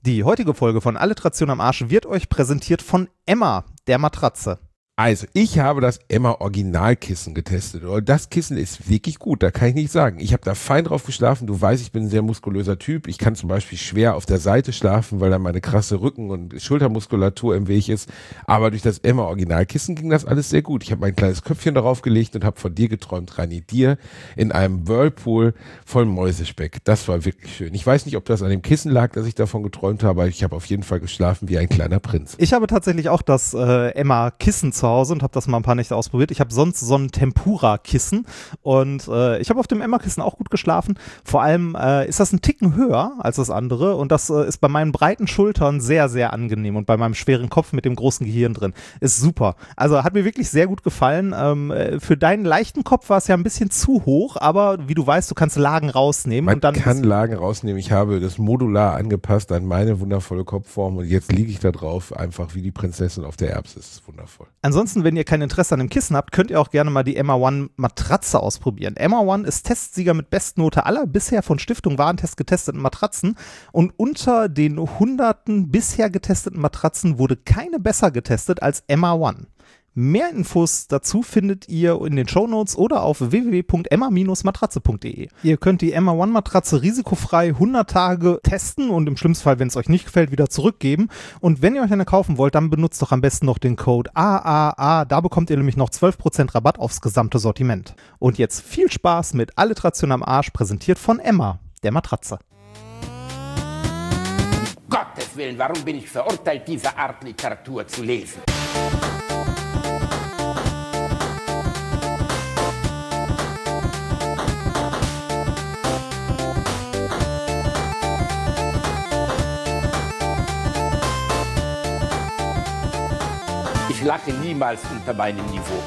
Die heutige Folge von Alliteration am Arsch wird euch präsentiert von Emma, der Matratze. Also, ich habe das Emma Originalkissen getestet. Und das Kissen ist wirklich gut, da kann ich nicht sagen. Ich habe da fein drauf geschlafen. Du weißt, ich bin ein sehr muskulöser Typ. Ich kann zum Beispiel schwer auf der Seite schlafen, weil da meine krasse Rücken- und Schultermuskulatur im Weg ist. Aber durch das Emma Originalkissen ging das alles sehr gut. Ich habe mein kleines Köpfchen darauf gelegt und habe von dir geträumt, Rani, dir in einem Whirlpool voll Mäusespeck. Das war wirklich schön. Ich weiß nicht, ob das an dem Kissen lag, dass ich davon geträumt habe, aber ich habe auf jeden Fall geschlafen wie ein kleiner Prinz. Ich habe tatsächlich auch das Emma-Kissen zu Hause und habe das mal ein paar Nächte ausprobiert. Ich habe sonst so ein Tempura-Kissen und ich habe auf dem Emma-Kissen auch gut geschlafen. Vor allem ist das ein Ticken höher als das andere und das ist bei meinen breiten Schultern sehr, sehr angenehm und bei meinem schweren Kopf mit dem großen Gehirn drin. Ist super. Also hat mir wirklich sehr gut gefallen. Für deinen leichten Kopf war es ja ein bisschen zu hoch, aber wie du weißt, du kannst Lagen rausnehmen. Man kann Lagen rausnehmen. Ich habe das modular angepasst an meine wundervolle Kopfform und jetzt liege ich da drauf, einfach wie die Prinzessin auf der Erbse. Das ist wundervoll. Ansonsten, wenn ihr kein Interesse an dem Kissen habt, könnt ihr auch gerne mal die Emma One Matratze ausprobieren. Emma One ist Testsieger mit Bestnote aller bisher von Stiftung Warentest getesteten Matratzen und unter den hunderten bisher getesteten Matratzen wurde keine besser getestet als Emma One. Mehr Infos dazu findet ihr in den Shownotes oder auf www.emma-matratze.de. Ihr könnt die Emma One Matratze risikofrei 100 Tage testen und im schlimmsten Fall, wenn es euch nicht gefällt, wieder zurückgeben. Und wenn ihr euch eine kaufen wollt, dann benutzt doch am besten noch den Code AAA. Da bekommt ihr nämlich noch 12% Rabatt aufs gesamte Sortiment. Und jetzt viel Spaß mit Alliteration am Arsch, präsentiert von Emma, der Matratze. Gottes Willen, warum bin ich verurteilt, diese Art Literatur zu lesen? Ich lache niemals unter meinem Niveau.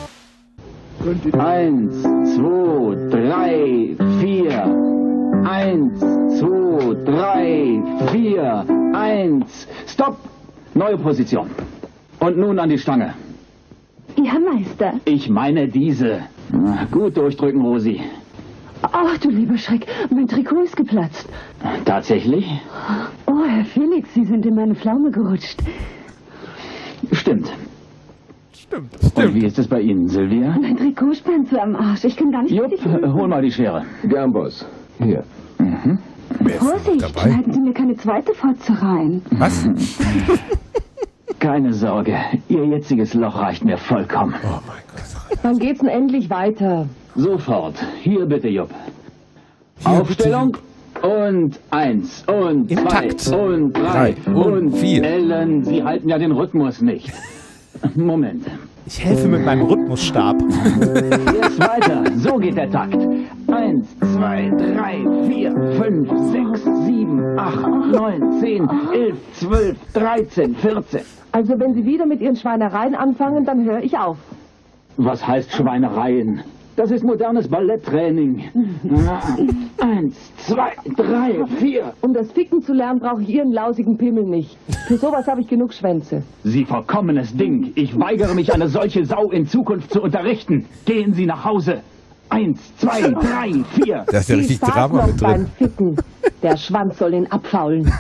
1, 2, 3, 4. 1, 2, 3, 4. 1. Stopp! Neue Position. Und nun an die Stange. Ja, Meister. Ich meine diese. Gut durchdrücken, Rosi. Ach, du lieber Schreck, mein Trikot ist geplatzt. Tatsächlich? Oh, Herr Felix, Sie sind in meine Pflaume gerutscht. Stimmt. Und wie ist es bei Ihnen, Silvia? Mein Trikot spannt so am Arsch. Ich kann gar nicht... Jupp, hol mal die Schere. Gern, Boss. Hier. Vorsicht, schneiden Sie mir keine zweite Fotze rein. Was? Keine Sorge, Ihr jetziges Loch reicht mir vollkommen. Oh mein Gott. Wann geht's denn endlich weiter? Sofort. Hier bitte, Jupp. Aufstellung. Und 1 und 2 Takt. und 3 und 4. Ellen, Sie halten ja den Rhythmus nicht. Moment. Ich helfe mit meinem Rhythmusstab. Jetzt weiter. So geht der Takt. 1, 2, 3, 4, 5, 6, 7, 8, 9, 10, 11, 12, 13, 14. Also wenn Sie wieder mit Ihren Schweinereien anfangen, dann höre ich auf. Was heißt Schweinereien? Das ist modernes Balletttraining. 1, 2, 3, 4. Um das Ficken zu lernen, brauche ich Ihren lausigen Pimmel nicht. Für sowas habe ich genug Schwänze. Sie verkommenes Ding. Ich weigere mich, eine solche Sau in Zukunft zu unterrichten. Gehen Sie nach Hause. 1, 2, 3, 4. Da ist ja richtig Drama mit beim drin. Ficken. Der Schwanz soll ihn abfaulen.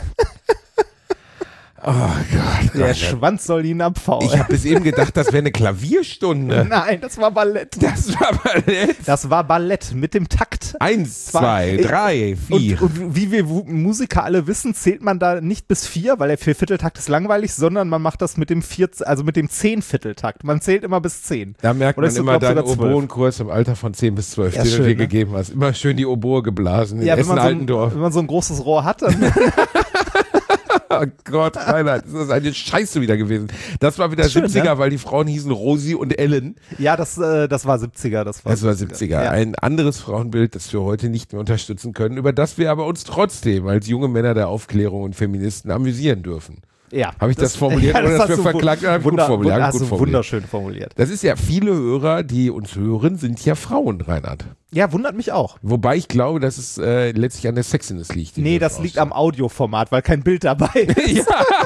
Oh Gott. Der Schwanz soll ihn abfaulen. Ich habe bis eben gedacht, das wäre eine Klavierstunde. Nein, das war Ballett. Das war Ballett. Das war Ballett mit dem Takt. 1, 2, 3, 4. Und wie wir Musiker alle wissen, zählt man da nicht bis 4, weil der Viervierteltakt ist langweilig, sondern man macht das mit dem mit dem Zehnvierteltakt. Man zählt immer bis 10. Da merkt Oder man ist so, immer glaub, deinen sogar 12. Oboenkurs im Alter von 10 bis 12, Ja, den du schön, dir ne? gegeben hast. Immer schön die Oboe geblasen in Essen-Altendorf. Wenn man so ein großes Rohr hat, dann Oh Gott, Reinhard, das ist eine Scheiße wieder gewesen. Das war wieder Schön, 70er, ne? weil die Frauen hießen Rosi und Ellen. ja, das war 70er. Das war 70er. Ja. Ein anderes Frauenbild, das wir heute nicht mehr unterstützen können, über das wir aber uns trotzdem als junge Männer der Aufklärung und Feministen amüsieren dürfen. Ja. Habe ich das formuliert, ja, oder das hast wir du verklagt? Hab ich gut formuliert, hast gut du formuliert. wunderschön formuliert. Das ist ja, viele Hörer, die uns hören, sind ja Frauen, Reinhard. Ja, wundert mich auch. Wobei ich glaube, dass es letztlich an der Sexiness liegt. Nee, das liegt am Audioformat, weil kein Bild dabei ist. Ja,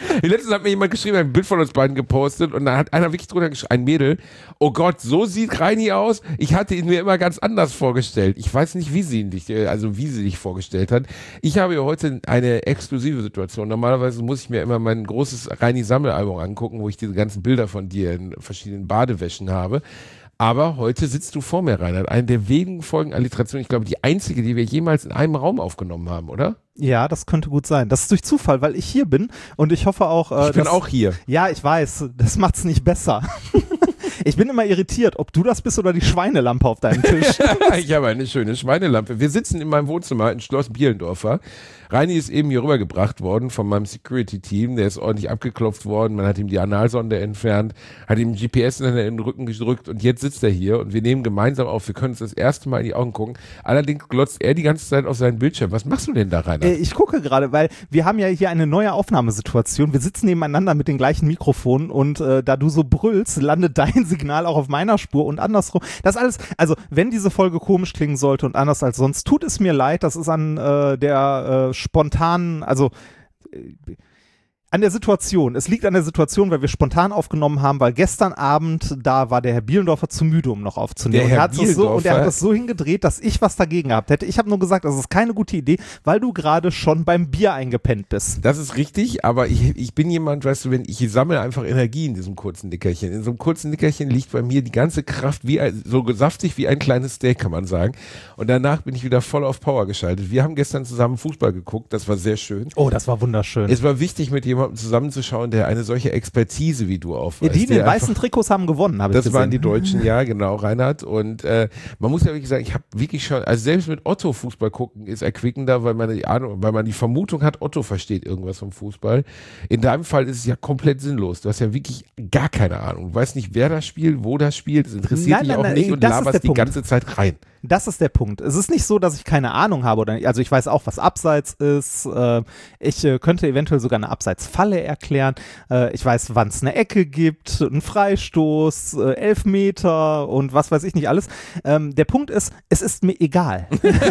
Letztens hat mir jemand geschrieben, ein Bild von uns beiden gepostet und da hat einer wirklich drunter geschrieben, ein Mädel, oh Gott, so sieht Reini aus. Ich hatte ihn mir immer ganz anders vorgestellt. Ich weiß nicht, wie sie dich vorgestellt hat. Ich habe ja heute eine exklusive Situation. Normalerweise muss ich mir immer mein großes Reini-Sammelalbum angucken, wo ich diese ganzen Bilder von dir in verschiedenen Badewäschen habe. Aber heute sitzt du vor mir, Reinhard. Eine der wenigen Folgen Alliteration, ich glaube, die einzige, die wir jemals in einem Raum aufgenommen haben, oder? Ja, das könnte gut sein. Das ist durch Zufall, weil ich hier bin und ich hoffe auch. Ich bin auch hier. Ja, ich weiß. Das macht's nicht besser. Ich bin immer irritiert, ob du das bist oder die Schweinelampe auf deinem Tisch. Ich habe eine schöne Schweinelampe. Wir sitzen in meinem Wohnzimmer in Schloss Bielendorfer. Reini ist eben hier rübergebracht worden von meinem Security-Team. Der ist ordentlich abgeklopft worden. Man hat ihm die Analsonde entfernt, hat ihm GPS in den Rücken gedrückt und jetzt sitzt er hier und wir nehmen gemeinsam auf. Wir können uns das erste Mal in die Augen gucken. Allerdings glotzt er die ganze Zeit auf seinen Bildschirm. Was machst du denn da, Rainer? Ich gucke gerade, weil wir haben ja hier eine neue Aufnahmesituation. Wir sitzen nebeneinander mit den gleichen Mikrofonen und da du so brüllst, landet dein Signal auch auf meiner Spur und andersrum. Das alles, also wenn diese Folge komisch klingen sollte und anders als sonst, tut es mir leid. Das ist an der spontanen, also an der Situation. Es liegt an der Situation, weil wir spontan aufgenommen haben, weil gestern Abend, da war der Herr Bielendorfer zu müde, um noch aufzunehmen. Und er hat das so hingedreht, dass ich was dagegen gehabt hätte. Ich habe nur gesagt, das ist keine gute Idee, weil du gerade schon beim Bier eingepennt bist. Das ist richtig, aber ich bin jemand, weißt du, ich sammle einfach Energie in diesem kurzen Nickerchen. In so einem kurzen Nickerchen liegt bei mir die ganze Kraft so saftig wie ein kleines Steak, kann man sagen. Und danach bin ich wieder voll auf Power geschaltet. Wir haben gestern zusammen Fußball geguckt, das war sehr schön. Oh, das war wunderschön. Es war wichtig, mit jemandem zusammenzuschauen, der eine solche Expertise wie du aufweist. Die in den weißen Trikots haben gewonnen, habe ich gesehen. Das waren die Deutschen, ja, genau, Reinhard. Und man muss ja wirklich sagen, ich habe wirklich schon, also selbst mit Otto Fußball gucken ist erquickender, weil man die Vermutung hat, Otto versteht irgendwas vom Fußball. In deinem Fall ist es ja komplett sinnlos. Du hast ja wirklich gar keine Ahnung. Du weißt nicht, wer das spielt, wo das spielt. Es interessiert dich auch nicht und laberst die ganze Zeit rein. Das ist der Punkt. Es ist nicht so, dass ich keine Ahnung habe. Also ich weiß auch, was Abseits ist. Ich könnte eventuell sogar eine Abseitsfalle erklären. Ich weiß, wann es eine Ecke gibt, einen Freistoß, Elfmeter und was weiß ich nicht alles. Der Punkt ist, es ist mir egal.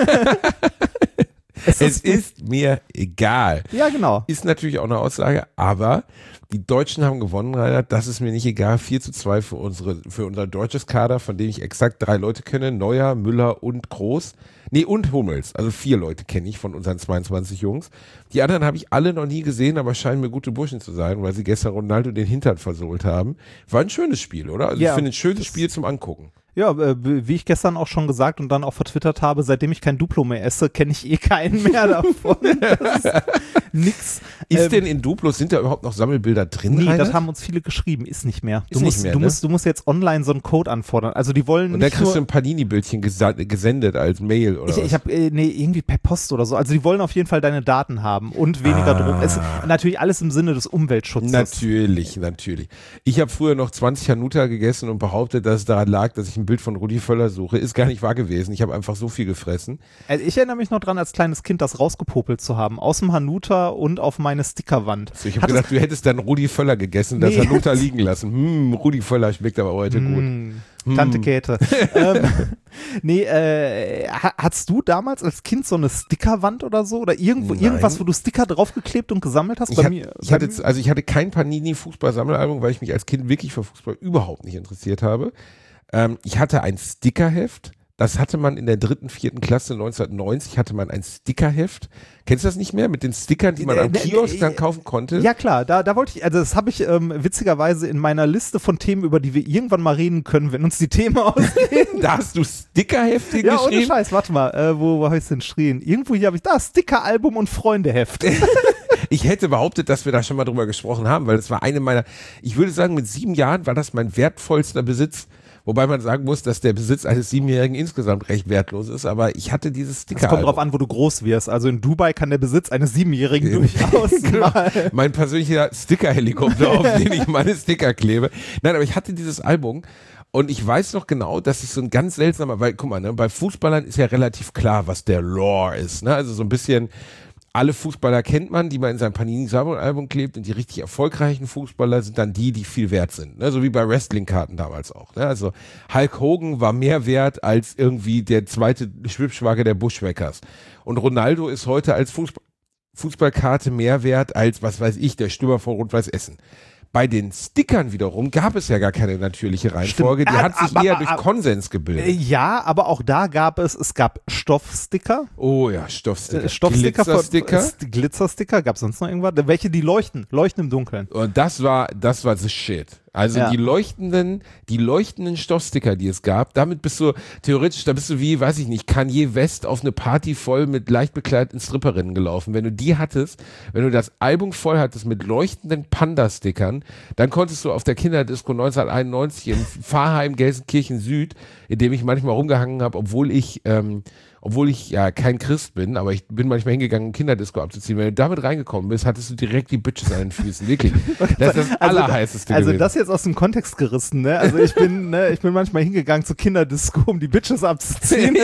Es ist mir egal. Ja, genau. Ist natürlich auch eine Aussage, aber die Deutschen haben gewonnen, Reinhard. Das ist mir nicht egal. 4:2 für unser deutsches Kader, von dem ich exakt 3 Leute kenne. Neuer, Müller und Groß. Nee, und Hummels. Also 4 Leute kenne ich von unseren 22 Jungs. Die anderen habe ich alle noch nie gesehen, aber scheinen mir gute Burschen zu sein, weil sie gestern Ronaldo den Hintern versohlt haben. War ein schönes Spiel, oder? Also ja, ich finde ein schönes Spiel zum Angucken. Ja, wie ich gestern auch schon gesagt und dann auch vertwittert habe, seitdem ich kein Duplo mehr esse, kenne ich keinen mehr davon. Das ist nix. Ist denn in Duplos, sind da überhaupt noch Sammelbilder drin? Nee, Reinhard? das haben uns viele geschrieben, ist nicht mehr. Du musst jetzt online so einen Code anfordern. Also die wollen und dann kriegst du ein Panini-Bildchen gesendet als Mail oder was? Ich habe irgendwie per Post oder so. Also die wollen auf jeden Fall deine Daten haben und weniger Druck. Es ist natürlich alles im Sinne des Umweltschutzes. Natürlich. Ich habe früher noch 20 Hanuta gegessen und behauptet, dass es daran lag, dass ich ein Bild von Rudi Völler suche. Ist gar nicht wahr gewesen. Ich habe einfach so viel gefressen. Also ich erinnere mich noch dran, als kleines Kind das rausgepopelt zu haben. Aus dem Hanuta und auf meine Stickerwand. Also ich habe gedacht, du hättest dann Rudi Völler gegessen, das Hanuta liegen lassen. Rudi Völler schmeckt aber heute gut. Tante Käthe. Hattest du damals als Kind so eine Stickerwand oder so? Oder irgendwas, wo du Sticker draufgeklebt und gesammelt hast? Ich hatte kein Panini-Fußball-Sammelalbum, weil ich mich als Kind wirklich für Fußball überhaupt nicht interessiert habe. Ich hatte ein Stickerheft. Das hatte man in der 3., 4. Klasse 1990, hatte man ein Stickerheft. Kennst du das nicht mehr? Mit den Stickern, die man am Kiosk dann kaufen konnte? Ja klar, da wollte ich, also das habe ich witzigerweise in meiner Liste von Themen, über die wir irgendwann mal reden können, wenn uns die Themen ausgehen. Da hast du Stickerhefte geschrieben? Ja, ohne Scheiß, warte mal, wo habe ich es denn geschrieben? Irgendwo hier habe ich, Stickeralbum und Freundeheft. Ich hätte behauptet, dass wir da schon mal drüber gesprochen haben, weil das war eine meiner, ich würde sagen, mit 7 Jahren war das mein wertvollster Besitz. Wobei man sagen muss, dass der Besitz eines 7-Jährigen insgesamt recht wertlos ist, aber ich hatte dieses Sticker. Es kommt drauf an, wo du groß wirst. Also in Dubai kann der Besitz eines 7-Jährigen durchaus mal. Mein persönlicher Sticker-Helikopter, auf den ich meine Sticker klebe. Nein, aber ich hatte dieses Album und ich weiß noch genau, dass ich so ein ganz seltsamer, weil guck mal, ne, bei Fußballern ist ja relativ klar, was der Lore ist. Ne? Also so ein bisschen, alle Fußballer kennt man, die man in seinem Panini-Album klebt und die richtig erfolgreichen Fußballer sind dann die viel wert sind. Ne? So wie bei Wrestling-Karten damals auch. Ne? Also Hulk Hogan war mehr wert als irgendwie der zweite Schwippschwager der Bushwhackers. Und Ronaldo ist heute als Fußballkarte mehr wert als, was weiß ich, der Stürmer von Rot-Weiß Essen. Bei den Stickern wiederum gab es ja gar keine natürliche Reihenfolge. Die hat sich eher durch Konsens gebildet. Ja, aber auch da gab es gab Stoffsticker. Oh ja, Stoffsticker. Glitzersticker. Glitzersticker, gab es sonst noch irgendwas? Welche, die leuchten im Dunkeln. Und das war the shit. Also Ja. die leuchtenden Stoffsticker, die es gab, damit bist du theoretisch, da bist du wie, weiß ich nicht, Kanye West auf eine Party voll mit leicht bekleideten Stripperinnen gelaufen. Wenn du die hattest, wenn du das Album voll hattest mit leuchtenden Panda-Stickern, dann konntest du auf der Kinderdisco 1991 im Pfarrheim Gelsenkirchen Süd, in dem ich manchmal rumgehangen habe, obwohl ich ja kein Christ bin, aber ich bin manchmal hingegangen, um Kinderdisco abzuziehen. Wenn du damit reingekommen bist, hattest du direkt die Bitches an den Füßen. Wirklich. Das ist das Allerheißeste Also gewesen. das jetzt aus dem Kontext gerissen, ne? Also ich bin manchmal hingegangen zur Kinderdisco, um die Bitches abzuziehen.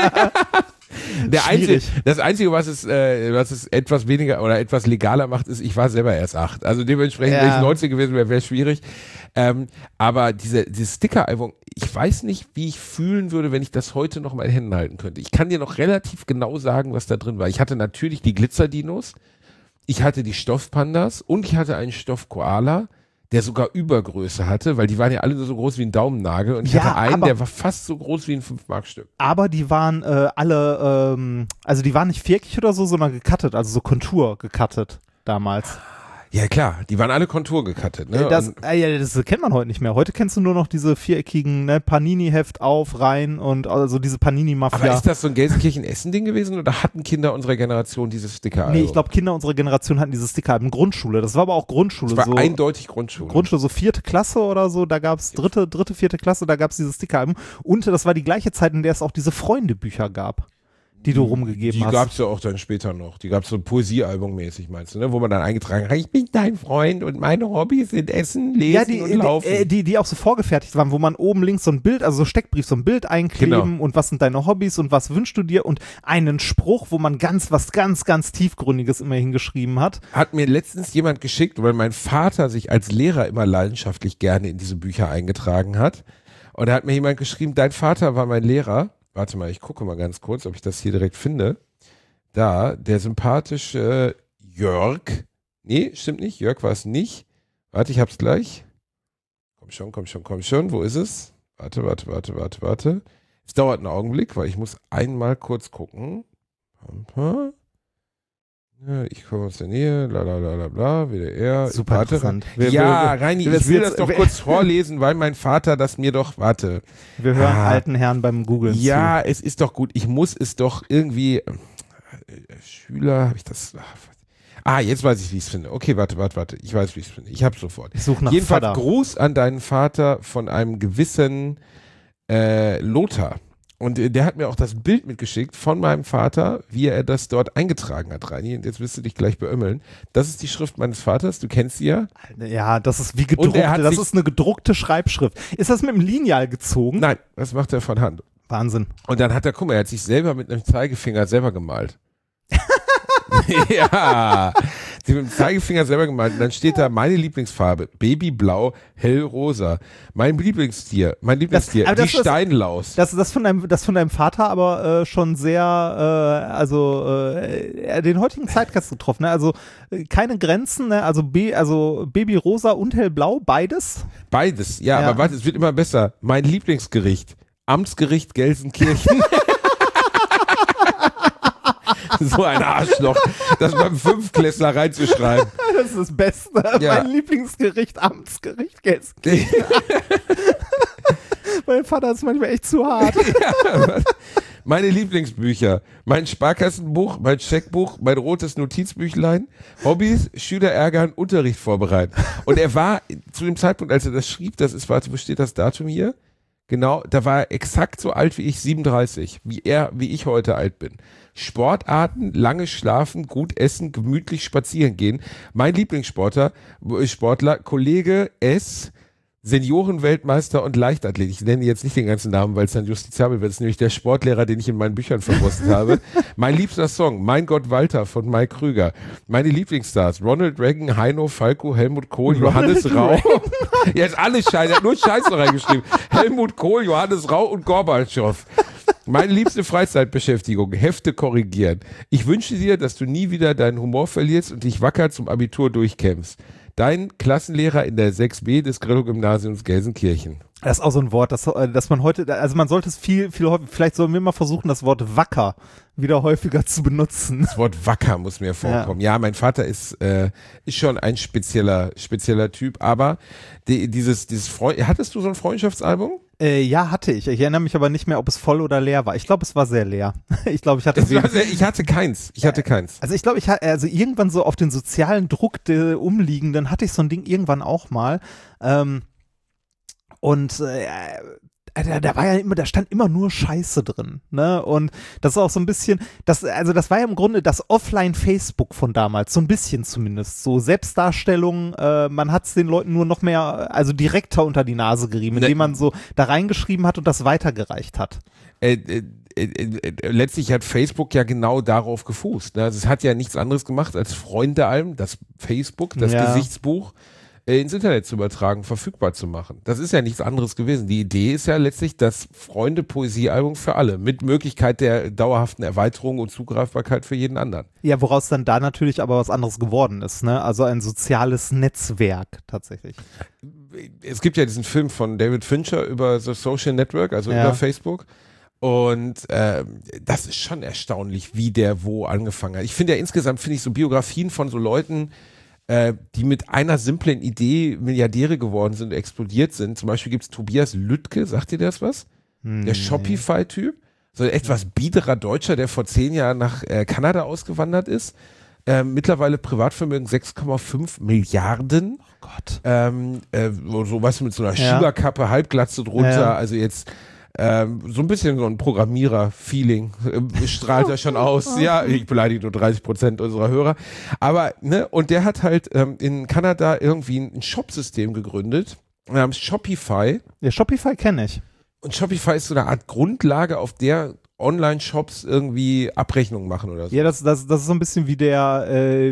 Das Einzige, was es etwas weniger oder etwas legaler macht, ist, ich war selber erst 8. Also dementsprechend, wenn ich 19 gewesen wäre, wäre es schwierig. Aber diese Sticker-Album, ich weiß nicht, wie ich fühlen würde, wenn ich das heute noch mal in Händen halten könnte. Ich kann dir noch relativ genau sagen, was da drin war. Ich hatte natürlich die Glitzerdinos, ich hatte die Stoffpandas und ich hatte einen Stoffkoala, der sogar Übergröße hatte, weil die waren ja alle nur so groß wie ein Daumennagel und ich hatte einen, der war fast so groß wie ein 5-Mark-Stück. Aber die waren alle, also die waren nicht viereckig oder so, sondern gecuttet, also so Kontur gecuttet damals. Ja klar, die waren alle konturgekattet. Ne? Das kennt man heute nicht mehr. Heute kennst du nur noch diese viereckigen, ne, Panini-Heft auf, rein und also diese Panini-Mafia. Aber ist das so ein Gelsenkirchen-Essen-Ding gewesen oder hatten Kinder unserer Generation dieses Sticker-Album? Nee, ich glaube, Kinder unserer Generation hatten dieses Sticker-Album. Grundschule, das war aber auch Grundschule. Das war so, eindeutig Grundschule. Grundschule, so 4. Klasse oder so, da gab es dritte, 4. Klasse, da gab es dieses Sticker-Album. Und das war die gleiche Zeit, in der es auch diese Freunde-Bücher gab, die du rumgegeben hast. Die gab es ja auch dann später noch. Die gab es so Poesiealbum-mäßig, meinst du, ne? Wo man dann eingetragen hat, ich bin dein Freund und meine Hobbys sind Essen, Lesen und Laufen. Die auch so vorgefertigt waren, wo man oben links so ein Bild, also so Steckbrief, so ein Bild einkleben und was sind deine Hobbys und was wünschst du dir und einen Spruch, wo man was ganz Tiefgründiges immer hingeschrieben hat. Hat mir letztens jemand geschickt, weil mein Vater sich als Lehrer immer leidenschaftlich gerne in diese Bücher eingetragen hat. Und da hat mir jemand geschrieben, dein Vater war mein Lehrer. Warte mal, ich gucke mal ganz kurz, ob ich das hier direkt finde. Da, der sympathische Jörg. Nee, stimmt nicht. Jörg war es nicht. Warte, ich hab's gleich. Komm schon. Wo ist es? Warte. Es dauert einen Augenblick, weil ich muss einmal kurz gucken. Ja, ich komme aus der Nähe, bla, WDR. Super interessant. Reini, ich will das doch kurz vorlesen, weil mein Vater das mir doch, warte. Wir hören alten Herren beim Googlen zu. Es ist doch gut, ich muss es doch irgendwie, Schüler, habe ich das, jetzt weiß ich, wie ich es finde. Okay, warte, ich weiß, wie ich es finde. Ich hab's sofort. Ich suche nach Jedenfalls Vater. Gruß an deinen Vater von einem gewissen Lothar. Und der hat mir auch das Bild mitgeschickt von meinem Vater, wie er das dort eingetragen hat, Reini. Und jetzt wirst du dich gleich beömmeln. Das ist die Schrift meines Vaters, du kennst sie ja. Ja, das ist wie gedruckt. Das ist eine gedruckte Schreibschrift. Ist das mit dem Lineal gezogen? Nein, das macht er von Hand. Wahnsinn. Und dann hat er, guck mal, er hat sich selber mit einem Zeigefinger selber gemalt. Ja, sie mit dem Zeigefinger selber gemalt. Und dann steht da meine Lieblingsfarbe, Babyblau, hellrosa. Mein Lieblingstier, die Steinlaus. Das von deinem Vater aber schon sehr, den heutigen Zeitgeist getroffen. Ne? Also keine Grenzen, ne? Also Babyrosa und hellblau, beides. Beides, ja, aber warte, es wird immer besser. Mein Lieblingsgericht, Amtsgericht Gelsenkirchen. So ein Arschloch, das beim Fünftklässler reinzuschreiben. Das ist das Beste. Ja. Mein Lieblingsgericht, Amtsgericht Gelsenkirchen. Mein Vater ist manchmal echt zu hart. Ja, meine Lieblingsbücher, mein Sparkassenbuch, mein Scheckbuch, mein rotes Notizbüchlein, Hobbys, Schüler ärgern, Unterricht vorbereiten. Und er war zu dem Zeitpunkt, als er das schrieb, wo steht das Datum hier? Genau, da war er exakt so alt wie ich, 37, wie ich heute alt bin. Sportarten, lange schlafen, gut essen, gemütlich spazieren gehen. Mein Lieblingssportler, Kollege S., Seniorenweltmeister und Leichtathlet. Ich nenne jetzt nicht den ganzen Namen, weil es dann justiziabel wird. Das ist nämlich der Sportlehrer, den ich in meinen Büchern verwurstet habe. Mein liebster Song, Mein Gott Walter von Mike Krüger. Meine Lieblingsstars, Ronald Reagan, Heino, Falco, Helmut Kohl, Johannes Rau. Jetzt alles Scheiße, er hat nur Scheiße reingeschrieben. Helmut Kohl, Johannes Rau und Gorbatschow. Meine liebste Freizeitbeschäftigung, Hefte korrigieren. Ich wünsche dir, dass du nie wieder deinen Humor verlierst und dich wacker zum Abitur durchkämpfst. Dein Klassenlehrer in der 6b des Grillo-Gymnasiums Gelsenkirchen. Das ist auch so ein Wort, dass man heute, also man sollte es viel häufiger, vielleicht sollen wir mal versuchen, das Wort wacker wieder häufiger zu benutzen. Das Wort wacker muss mir vorkommen. Ja, mein Vater ist schon ein spezieller Typ, aber hattest du so ein Freundschaftsalbum? Ja, hatte ich. Ich erinnere mich aber nicht mehr, ob es voll oder leer war. Ich glaube, es war sehr leer. Ich glaube, ich hatte keins. Also ich glaube, also irgendwann so auf den sozialen Druck der Umliegenden hatte ich so ein Ding irgendwann auch mal. Da war ja immer, da stand immer nur Scheiße drin, ne? Und das ist auch so ein bisschen, das war ja im Grunde das Offline-Facebook von damals, so ein bisschen zumindest. So Selbstdarstellung, man hat es den Leuten nur noch mehr, also direkter unter die Nase gerieben, indem man so da reingeschrieben hat und das weitergereicht hat. Letztlich hat Facebook ja genau darauf gefußt. Ne? Also es hat ja nichts anderes gemacht, als Freunde-Alben, das Facebook, das Gesichtsbuch, ins Internet zu übertragen, verfügbar zu machen. Das ist ja nichts anderes gewesen. Die Idee ist ja letztlich das Freunde-Poesie-Album für alle, mit Möglichkeit der dauerhaften Erweiterung und Zugreifbarkeit für jeden anderen. Ja, woraus dann da natürlich aber was anderes geworden ist, ne? Also ein soziales Netzwerk tatsächlich. Es gibt ja diesen Film von David Fincher über The Social Network, also über Facebook. Und das ist schon erstaunlich, wie der wo angefangen hat. Ich finde ja insgesamt, so Biografien von so Leuten, die mit einer simplen Idee Milliardäre geworden sind, explodiert sind. Zum Beispiel gibt es Tobias Lüttke, sagt dir das was? Der Shopify-Typ, so ein etwas biederer Deutscher, der vor 10 Jahren nach Kanada ausgewandert ist. Mittlerweile Privatvermögen 6,5 Milliarden. Oh Gott. So was mit so einer Schülerkappe, Halbglatze drunter, also jetzt so ein bisschen so ein Programmierer-Feeling strahlt er schon aus. Ja, ich beleidige nur 30% unserer Hörer. Aber, ne, und der hat halt in Kanada irgendwie ein Shopsystem gegründet, namens Shopify. Ja, Shopify kenne ich. Und Shopify ist so eine Art Grundlage, auf der Online-Shops irgendwie Abrechnungen machen oder so. Ja, das ist so ein bisschen wie der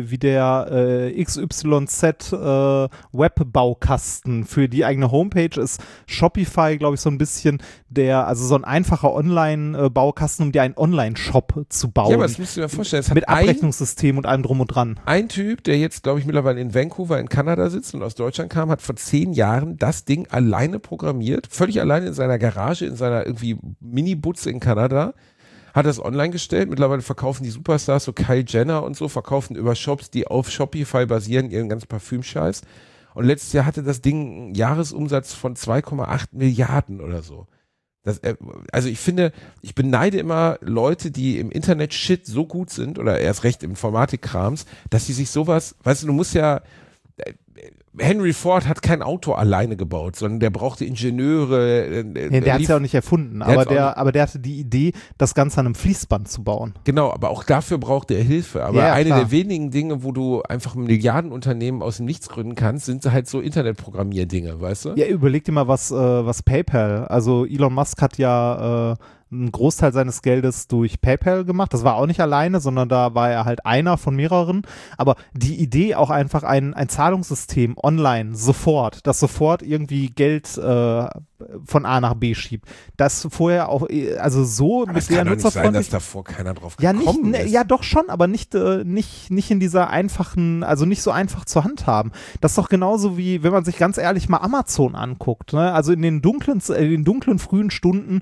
XYZ Webbaukasten für die eigene Homepage ist Shopify, glaube ich, so ein bisschen also so ein einfacher Online-Baukasten, um dir einen Online-Shop zu bauen. Ja, aber das musst du dir vorstellen. Es hat mit Abrechnungssystem und allem drum und dran. Ein Typ, der jetzt, glaube ich, mittlerweile in Vancouver in Kanada sitzt und aus Deutschland kam, hat vor 10 Jahren das Ding alleine programmiert, völlig alleine in seiner Garage, in seiner irgendwie Mini-Butze in Kanada. Hat das online gestellt. Mittlerweile verkaufen die Superstars, so Kylie Jenner und so, verkaufen über Shops, die auf Shopify basieren, ihren ganzen Parfümscheiß. Und letztes Jahr hatte das Ding einen Jahresumsatz von 2,8 Milliarden oder so. Also ich finde, ich beneide immer Leute, die im Internet-Shit so gut sind, oder erst recht im Informatik-Krams, dass sie sich sowas, weißt du musst ja, Henry Ford hat kein Auto alleine gebaut, sondern der brauchte Ingenieure. Der hat es ja auch nicht erfunden, aber der hatte die Idee, das Ganze an einem Fließband zu bauen. Genau, aber auch dafür brauchte er Hilfe. Aber eine der wenigen Dinge, wo du einfach ein Milliardenunternehmen aus dem Nichts gründen kannst, sind halt so Internetprogrammierdinge, weißt du? Ja, überleg dir mal, was PayPal, also Elon Musk hat ja einen Großteil seines Geldes durch PayPal gemacht. Das war auch nicht alleine, sondern da war er halt einer von mehreren. Aber die Idee auch einfach ein Zahlungssystem online sofort, das sofort irgendwie Geld von A nach B schiebt. Das vorher auch, also so aber mit der Nutzerfreundlichkeit. Es kann doch nicht sein, dass davor keiner drauf gekommen ist. Ja, doch schon, aber nicht in dieser einfachen, also nicht so einfach zu handhaben. Das ist doch genauso wie, wenn man sich ganz ehrlich mal Amazon anguckt, ne? Also in den dunklen frühen Stunden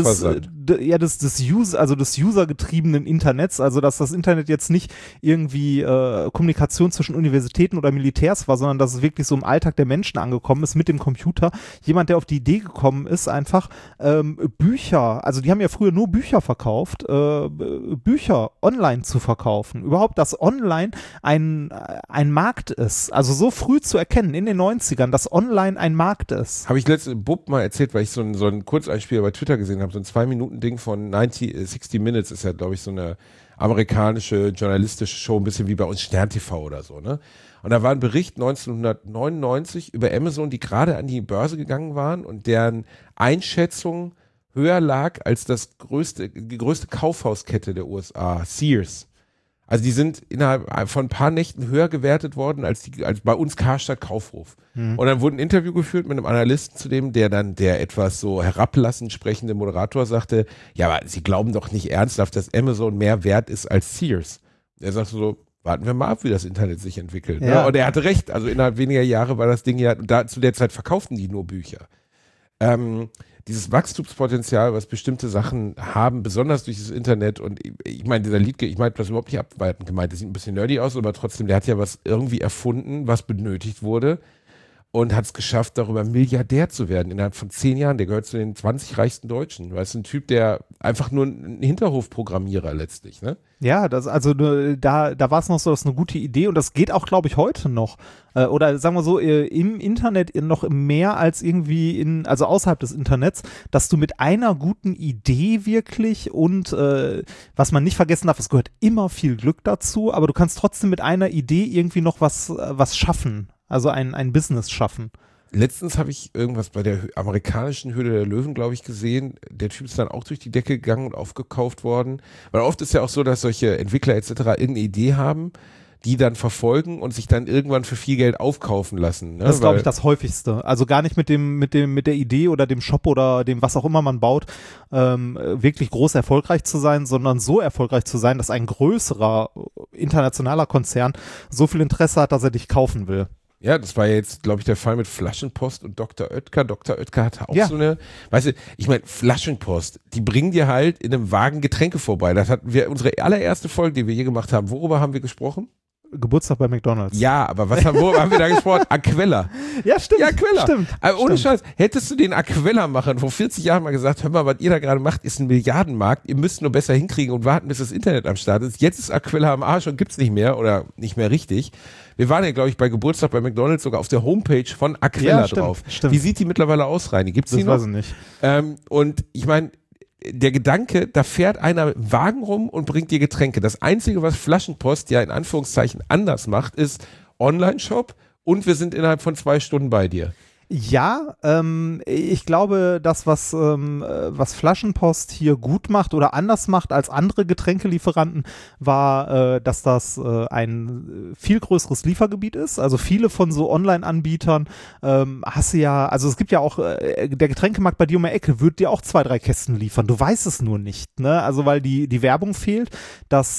des usergetriebenen Internets, also dass das Internet jetzt nicht irgendwie Kommunikation zwischen Universitäten oder Militärs war, sondern dass es wirklich so im Alltag der Menschen angekommen ist mit dem Computer. Jemand, der auf die Idee gekommen ist, einfach Bücher, also die haben ja früher nur Bücher verkauft, Bücher online zu verkaufen. Überhaupt, dass online ein Markt ist. Also so früh zu erkennen in den 90ern, dass online ein Markt ist. Habe ich letztens Bub mal erzählt, weil ich so einen Kurzeinspieler bei Twitter gesehen habe, so ein 2-Minuten-Ding von 60 Minutes ist ja, glaube ich, so eine amerikanische journalistische Show, ein bisschen wie bei uns Stern TV oder so, ne? Und da war ein Bericht 1999 über Amazon, die gerade an die Börse gegangen waren und deren Einschätzung höher lag als die größte Kaufhauskette der USA, Sears. Also die sind innerhalb von ein paar Nächten höher gewertet worden als bei uns Karstadt Kaufhof. Und dann wurde ein Interview geführt mit einem Analysten zu dem, der etwas so herablassend sprechende Moderator sagte, ja, aber Sie glauben doch nicht ernsthaft, dass Amazon mehr wert ist als Sears. Er sagte so, warten wir mal ab, wie das Internet sich entwickelt. Ja. Ne? Und er hatte recht, also innerhalb weniger Jahre war das Ding ja, zu der Zeit verkauften die nur Bücher. Dieses Wachstumspotenzial, was bestimmte Sachen haben, besonders durch das Internet und ich meine, dieser Liedke, ich meine das überhaupt nicht abwertend gemeint, das sieht ein bisschen nerdy aus, aber trotzdem, der hat ja was irgendwie erfunden, was benötigt wurde und hat es geschafft, darüber Milliardär zu werden innerhalb von 10 Jahren. Der gehört zu den 20 reichsten Deutschen. Weißt du, ein Typ, der einfach nur ein Hinterhofprogrammierer letztlich, ne? Ja, da war es noch so, das ist eine gute Idee und das geht auch, glaube ich, heute noch. Oder sagen wir so, im Internet noch mehr als irgendwie also außerhalb des Internets, dass du mit einer guten Idee wirklich und was man nicht vergessen darf, es gehört immer viel Glück dazu, aber du kannst trotzdem mit einer Idee irgendwie noch was schaffen. Also ein Business schaffen. Letztens habe ich irgendwas bei der amerikanischen Höhle der Löwen, glaube ich, gesehen. Der Typ ist dann auch durch die Decke gegangen und aufgekauft worden. Weil oft ist ja auch so, dass solche Entwickler etc. irgendeine Idee haben, die dann verfolgen und sich dann irgendwann für viel Geld aufkaufen lassen. Ne? Das ist, glaube ich, das Häufigste. Also gar nicht mit der Idee oder dem Shop oder dem, was auch immer man baut, wirklich groß erfolgreich zu sein, sondern so erfolgreich zu sein, dass ein größerer internationaler Konzern so viel Interesse hat, dass er dich kaufen will. Ja, das war ja jetzt, glaube ich, der Fall mit Flaschenpost und Dr. Oetker. Dr. Oetker hatte auch so eine, weißt du, ich meine, Flaschenpost, die bringen dir halt in einem Wagen Getränke vorbei. Das hatten wir, unsere allererste Folge, die wir je gemacht haben. Worüber haben wir gesprochen? Geburtstag bei McDonald's. Ja, aber worüber haben wir da gesprochen? Aquella. Ja, stimmt. Ja, Aquella. Stimmt. Aber ohne Scheiß, hättest du den Aquella-Machern vor 40 Jahren mal gesagt, hör mal, was ihr da gerade macht, ist ein Milliardenmarkt, ihr müsst nur besser hinkriegen und warten, bis das Internet am Start ist. Jetzt ist Aquella am Arsch und gibt's nicht mehr oder nicht mehr richtig. Wir waren ja, glaube ich, bei Geburtstag bei McDonald's sogar auf der Homepage von Aquella drauf. Stimmt. Wie sieht die mittlerweile aus, Reini? Gibt's die noch? Das weiß ich nicht. Und ich meine, der Gedanke, da fährt einer im Wagen rum und bringt dir Getränke. Das Einzige, was Flaschenpost ja in Anführungszeichen anders macht, ist Online-Shop und wir sind innerhalb von 2 Stunden bei dir. Ja, ich glaube, das, was Flaschenpost hier gut macht oder anders macht als andere Getränkelieferanten, war, dass das ein viel größeres Liefergebiet ist. Also viele von so Online-Anbietern hast du ja, also es gibt ja auch, der Getränkemarkt bei dir um die Ecke wird dir auch 2, 3 Kästen liefern. Du weißt es nur nicht, ne? Also weil die Werbung fehlt, dass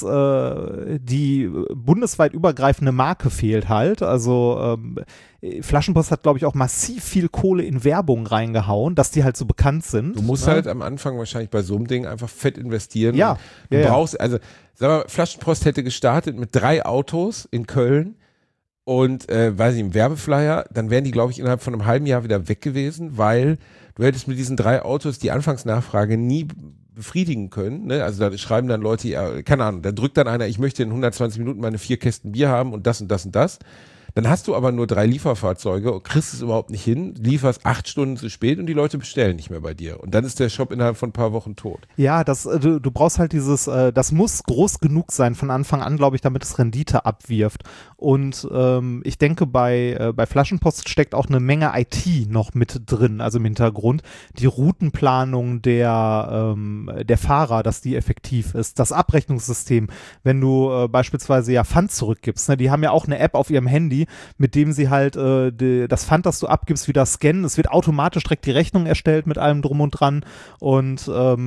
die bundesweit übergreifende Marke fehlt halt. Also Flaschenpost hat, glaube ich, auch massiv viel Kohle in Werbung reingehauen, dass die halt so bekannt sind. Du musst halt am Anfang wahrscheinlich bei so einem Ding einfach fett investieren. Ja. Du brauchst, also, sag mal, Flaschenpost hätte gestartet mit 3 Autos in Köln und, weiß ich, im Werbeflyer, dann wären die, glaube ich, innerhalb von einem halben Jahr wieder weg gewesen, weil du hättest mit diesen 3 Autos die Anfangsnachfrage nie befriedigen können, ne? Also da schreiben dann Leute, ja, keine Ahnung, da drückt dann einer, ich möchte in 120 Minuten meine 4 Kästen Bier haben und das und das und das. Dann hast du aber nur 3 Lieferfahrzeuge und kriegst es überhaupt nicht hin, lieferst 8 Stunden zu spät und die Leute bestellen nicht mehr bei dir. Und dann ist der Shop innerhalb von ein paar Wochen tot. Ja, du brauchst halt dieses, das muss groß genug sein von Anfang an, glaube ich, damit es Rendite abwirft. Und ich denke, bei Flaschenpost steckt auch eine Menge IT noch mit drin, also im Hintergrund. Die Routenplanung der Fahrer, dass die effektiv ist. Das Abrechnungssystem, wenn du beispielsweise ja Pfand zurückgibst, ne, die haben ja auch eine App auf ihrem Handy, mit dem sie halt das Pfand, das du abgibst, wieder scannen. Es wird automatisch direkt die Rechnung erstellt mit allem drum und dran und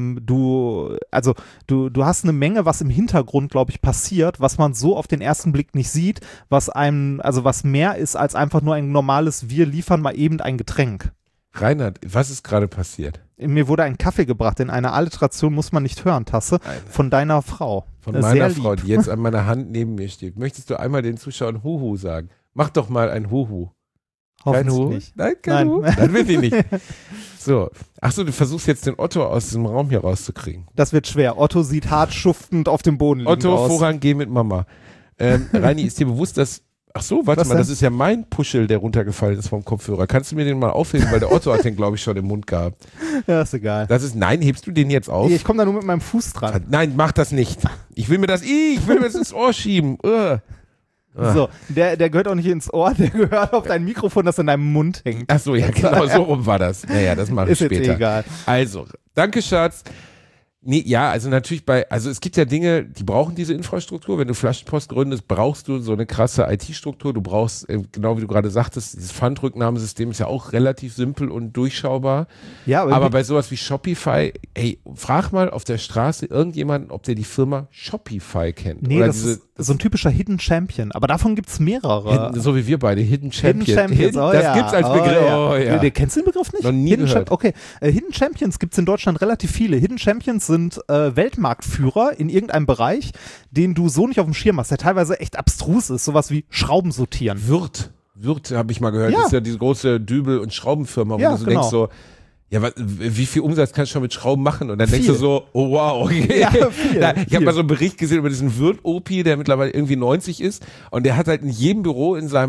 du hast eine Menge, was im Hintergrund, glaube ich, passiert, was man so auf den ersten Blick nicht sieht, was mehr ist als einfach nur ein normales, wir liefern mal eben ein Getränk. Reinhard, was ist gerade passiert? Mir wurde ein Kaffee gebracht in einer Alliteration, muss man nicht hören, Tasse, von deiner Frau. Von meiner Frau, die jetzt an meiner Hand neben mir steht. Möchtest du einmal den Zuschauern Huhu sagen? Mach doch mal ein Huhu. Hoffentlich nicht. Nein, kein Huhu? Dann will ich nicht. So. Achso, du versuchst jetzt den Otto aus diesem Raum hier rauszukriegen. Das wird schwer. Otto sieht hart schuftend auf dem Boden liegen Otto, aus. voran, geh mit Mama. Reini, ist dir bewusst, dass Ach so, warte Was mal, denn? das ist ja mein Puschel, der runtergefallen ist vom Kopfhörer. Kannst du mir den mal aufheben, weil der Otto hat den, glaube ich, schon im Mund gehabt. Ja, ist egal. Nein, hebst du den jetzt auf? Ich komme da nur mit meinem Fuß dran. Nein, mach das nicht. Ich will mir das ins Ohr schieben. So, der gehört auch nicht ins Ohr, der gehört auf dein Mikrofon, das in deinem Mund hängt. Ach so, ja, genau, so rum war das. Naja, das mache ich Ist jetzt später. egal. Also, danke, Schatz. Nee, ja, also natürlich also es gibt ja Dinge, die brauchen diese Infrastruktur. Wenn du Flaschenpost gründest, brauchst du so eine krasse IT-Struktur. Du brauchst, genau wie du gerade sagtest, dieses Pfandrücknahmesystem ist ja auch relativ simpel und durchschaubar. Ja, aber bei sowas wie Shopify, frag mal auf der Straße irgendjemanden, ob der die Firma Shopify kennt. Nee, oder das ist so ein typischer Hidden Champion. Aber davon gibt es mehrere. so wie wir beide, Hidden Champion. Oh, das ja. gibt's als Begriff. Oh, ja. Kennst du den Begriff nicht? Noch nie gehört. Okay, Hidden Champions gibt es in Deutschland relativ viele. Hidden Champions sind Weltmarktführer in irgendeinem Bereich, den du so nicht auf dem Schirm hast, der teilweise echt abstrus ist. Sowas wie Schrauben sortieren. Wirth habe ich mal gehört, Ja. ist ja diese große Dübel- und Schraubenfirma, wo Ja, du so genau. denkst so, ja, wie viel Umsatz kannst du schon mit Schrauben machen? Und dann denkst Viel. du so, oh wow, okay. Ja, viel, Ich habe viel. mal so einen Bericht gesehen über diesen Wirth-Opi, der mittlerweile irgendwie 90 ist und der hat halt in jedem Büro in der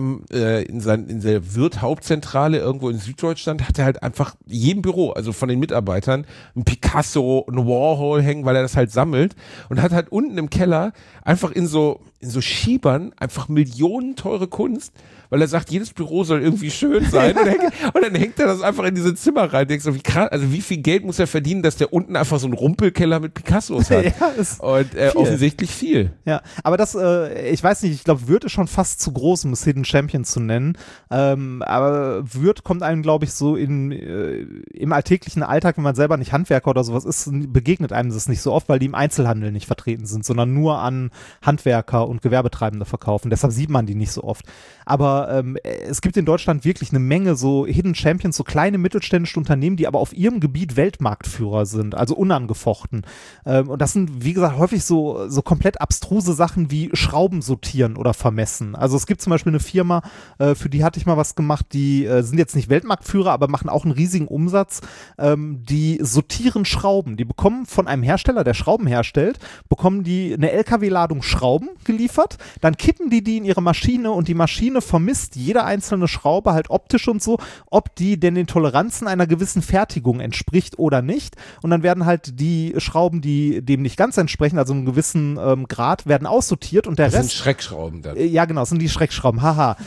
Wirth-Hauptzentrale irgendwo in Süddeutschland, hat er halt einfach jedem Büro, also von den Mitarbeitern, ein Picasso, ein Warhol hängen, weil er das halt sammelt und hat halt unten im Keller einfach in so Schiebern einfach Millionen teure Kunst, weil er sagt, jedes Büro soll irgendwie schön sein und dann hängt er das einfach in diese Zimmer rein. Denkst du, wie krass, also wie viel Geld muss er verdienen, dass der unten einfach so einen Rumpelkeller mit Picassos hat? Ja, ist Und offensichtlich viel. Ja, aber das, ich weiß nicht, ich glaube, Würth ist schon fast zu groß, um es Hidden Champion zu nennen. Aber Würth kommt einem, glaube ich, so im alltäglichen Alltag, wenn man selber nicht Handwerker oder sowas ist, begegnet einem das nicht so oft, weil die im Einzelhandel nicht vertreten sind, sondern nur an Handwerker und Gewerbetreibende verkaufen. Deshalb sieht man die nicht so oft. Aber es gibt in Deutschland wirklich eine Menge so Hidden Champions, so kleine mittelständische Unternehmen, die aber auf ihrem Gebiet Weltmarktführer sind, also unangefochten. Und das sind, wie gesagt, häufig so komplett abstruse Sachen wie Schrauben sortieren oder vermessen. Also es gibt zum Beispiel eine Firma, für die hatte ich mal was gemacht, die sind jetzt nicht Weltmarktführer, aber machen auch einen riesigen Umsatz. Die sortieren Schrauben. Die bekommen von einem Hersteller, der Schrauben herstellt, bekommen die eine LKW-Ladung Schrauben geliefert, dann kippen die in ihre Maschine und die Maschine vermisst jede einzelne Schraube halt optisch und so, ob die denn den Toleranzen einer gewissen Fertigung entspricht oder nicht. Und dann werden halt die Schrauben, die dem nicht ganz entsprechen, also einem gewissen Grad, werden aussortiert und der Das Rest... sind Schreckschrauben dann. Ja, genau, das sind die Schreckschrauben. Haha.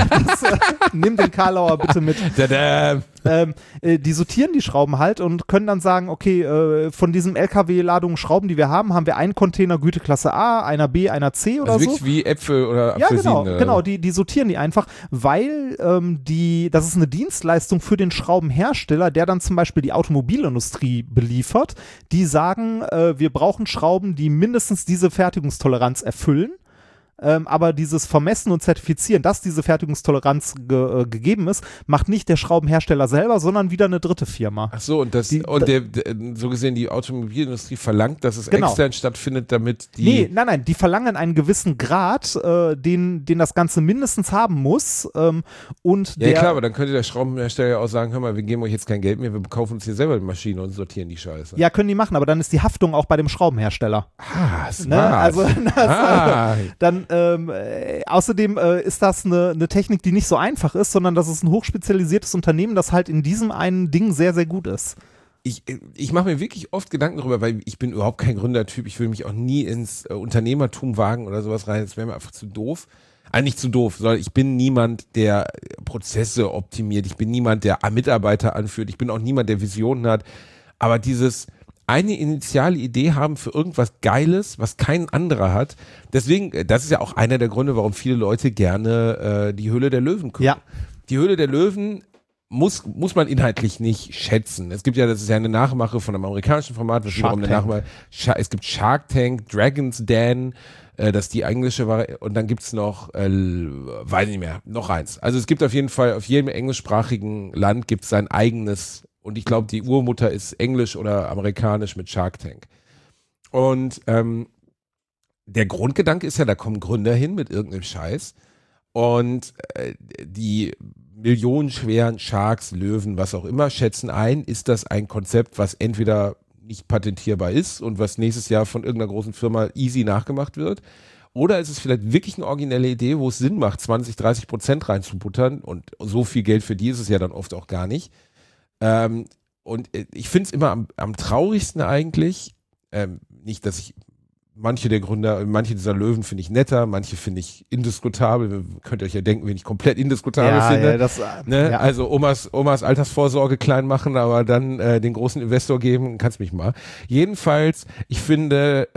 Nimm den Karlauer bitte mit. Tada. Die sortieren die Schrauben halt und können dann sagen, okay, von diesem LKW-Ladung Schrauben, die wir haben wir einen Container Güteklasse A, einer B, einer C oder Also so. wirklich wie Äpfel oder Ja, Apfelsinen. genau, die sortieren die einfach, weil das ist eine Dienstleistung für den Schraubenhersteller, der dann zum Beispiel die Automobilindustrie beliefert. Die sagen, wir brauchen Schrauben, die mindestens diese Fertigungstoleranz erfüllen. Aber dieses Vermessen und Zertifizieren, dass diese Fertigungstoleranz gegeben ist, macht nicht der Schraubenhersteller selber, sondern wieder eine dritte Firma. Ach so, und so gesehen die Automobilindustrie verlangt, dass es Genau. extern stattfindet, damit die... Nein, die verlangen einen gewissen Grad, den das Ganze mindestens haben muss. Und Ja, klar, aber dann könnte der Schraubenhersteller ja auch sagen, hör mal, wir geben euch jetzt kein Geld mehr, wir kaufen uns hier selber die Maschine und sortieren die Scheiße. Ja, können die machen, aber dann ist die Haftung auch bei dem Schraubenhersteller. Ah, smart. Ne? Also Ah. dann außerdem ist das eine Technik, die nicht so einfach ist, sondern das ist ein hochspezialisiertes Unternehmen, das halt in diesem einen Ding sehr, sehr gut ist. Ich mache mir wirklich oft Gedanken darüber, weil ich bin überhaupt kein Gründertyp, ich will mich auch nie ins Unternehmertum wagen oder sowas rein, das wäre mir einfach zu doof. Nicht zu doof, sondern ich bin niemand, der Prozesse optimiert, ich bin niemand, der Mitarbeiter anführt, ich bin auch niemand, der Visionen hat, aber dieses eine initiale Idee haben für irgendwas Geiles, was kein anderer hat. Deswegen, das ist ja auch einer der Gründe, warum viele Leute gerne die Höhle der Löwen gucken. Ja. Die Höhle der Löwen muss man inhaltlich nicht schätzen. Es gibt ja, das ist ja eine Nachmache von einem amerikanischen Format, was wiederum eine Nachmache. Es gibt Shark Tank, Dragon's Den, das ist die englische Variante, und dann gibt's noch, weiß nicht mehr, noch eins. Also es gibt auf jeden Fall, auf jedem englischsprachigen Land gibt's sein eigenes. Und ich glaube, die Urmutter ist englisch oder amerikanisch mit Shark Tank. Und der Grundgedanke ist ja, da kommen Gründer hin mit irgendeinem Scheiß und die millionenschweren Sharks, Löwen, was auch immer, schätzen ein, ist das ein Konzept, was entweder nicht patentierbar ist und was nächstes Jahr von irgendeiner großen Firma easy nachgemacht wird, Oder ist es vielleicht wirklich eine originelle Idee, wo es Sinn macht, 20-30% reinzubuttern und so viel Geld für die ist es ja dann oft auch gar nicht. Und ich finde es immer am traurigsten eigentlich, nicht, dass ich manche dieser Löwen finde ich netter, manche finde ich indiskutabel. Könnt ihr euch ja denken, wen ich komplett indiskutabel finde. Ja, ne? Ja. Also Omas Altersvorsorge klein machen, aber dann den großen Investor geben, kannst mich mal. Jedenfalls, ich finde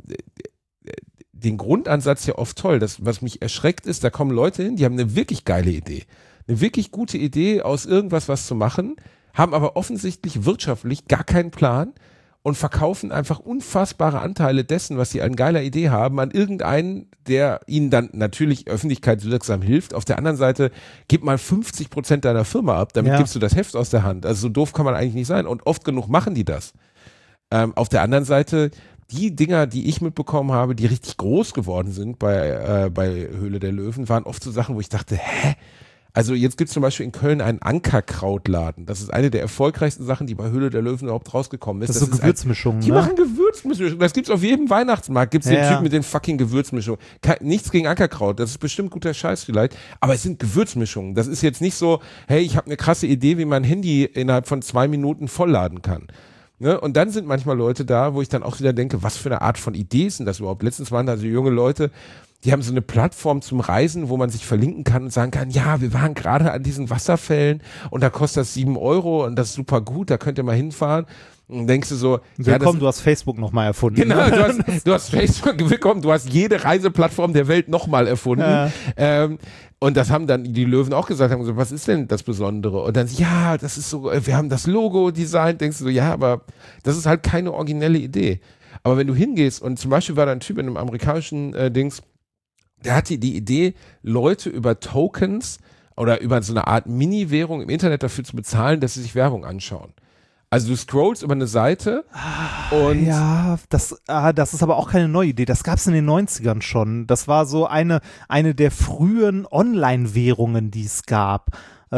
den Grundansatz ja oft toll. Das, was mich erschreckt ist, da kommen Leute hin, die haben eine wirklich geile Idee. Eine wirklich gute Idee, aus irgendwas was zu machen, haben aber offensichtlich wirtschaftlich gar keinen Plan und verkaufen einfach unfassbare Anteile dessen, was sie an geiler Idee haben, an irgendeinen, der ihnen dann natürlich öffentlichkeitswirksam hilft. Auf der anderen Seite, gib mal 50% deiner Firma ab, damit gibst du das Heft aus der Hand. Also so doof kann man eigentlich nicht sein. Und oft genug machen die das. Auf der anderen Seite, die Dinger, die ich mitbekommen habe, die richtig groß geworden sind bei Höhle der Löwen, waren oft so Sachen, wo ich dachte, hä? Also jetzt gibt es zum Beispiel in Köln einen Ankerkrautladen. Das ist eine der erfolgreichsten Sachen, die bei Höhle der Löwen überhaupt rausgekommen ist. Das ist so Gewürzmischungen, Die machen Gewürzmischungen. Das gibt's auf jedem Weihnachtsmarkt. Gibt's den Typ mit den fucking Gewürzmischungen. Nichts gegen Ankerkraut. Das ist bestimmt guter Scheiß vielleicht. Aber es sind Gewürzmischungen. Das ist jetzt nicht so, hey, ich habe eine krasse Idee, wie mein Handy innerhalb von 2 Minuten vollladen kann. Ne? Und dann sind manchmal Leute da, wo ich dann auch wieder denke, was für eine Art von Idee ist denn das überhaupt? Letztens waren da so junge Leute, die haben so eine Plattform zum Reisen, wo man sich verlinken kann und sagen kann, ja, wir waren gerade an diesen Wasserfällen und da kostet das 7 € und das ist super gut, da könnt ihr mal hinfahren. Und denkst du so, willkommen, du hast Facebook nochmal erfunden. Genau, du hast Facebook, willkommen, du hast jede Reiseplattform der Welt nochmal erfunden. Ja. Und das haben dann die Löwen auch gesagt, haben so, was ist denn das Besondere? Und dann, ja, das ist so, wir haben das Logo designt, denkst du so, ja, aber das ist halt keine originelle Idee. Aber wenn du hingehst und zum Beispiel war da ein Typ in einem amerikanischen Dings, der hatte die Idee, Leute über Tokens oder über so eine Art Mini-Währung im Internet dafür zu bezahlen, dass sie sich Werbung anschauen. Also du scrollst über eine Seite und... Ja, das ist aber auch keine neue Idee. Das gab es in den 90ern schon. Das war so eine der frühen Online-Währungen, die es gab.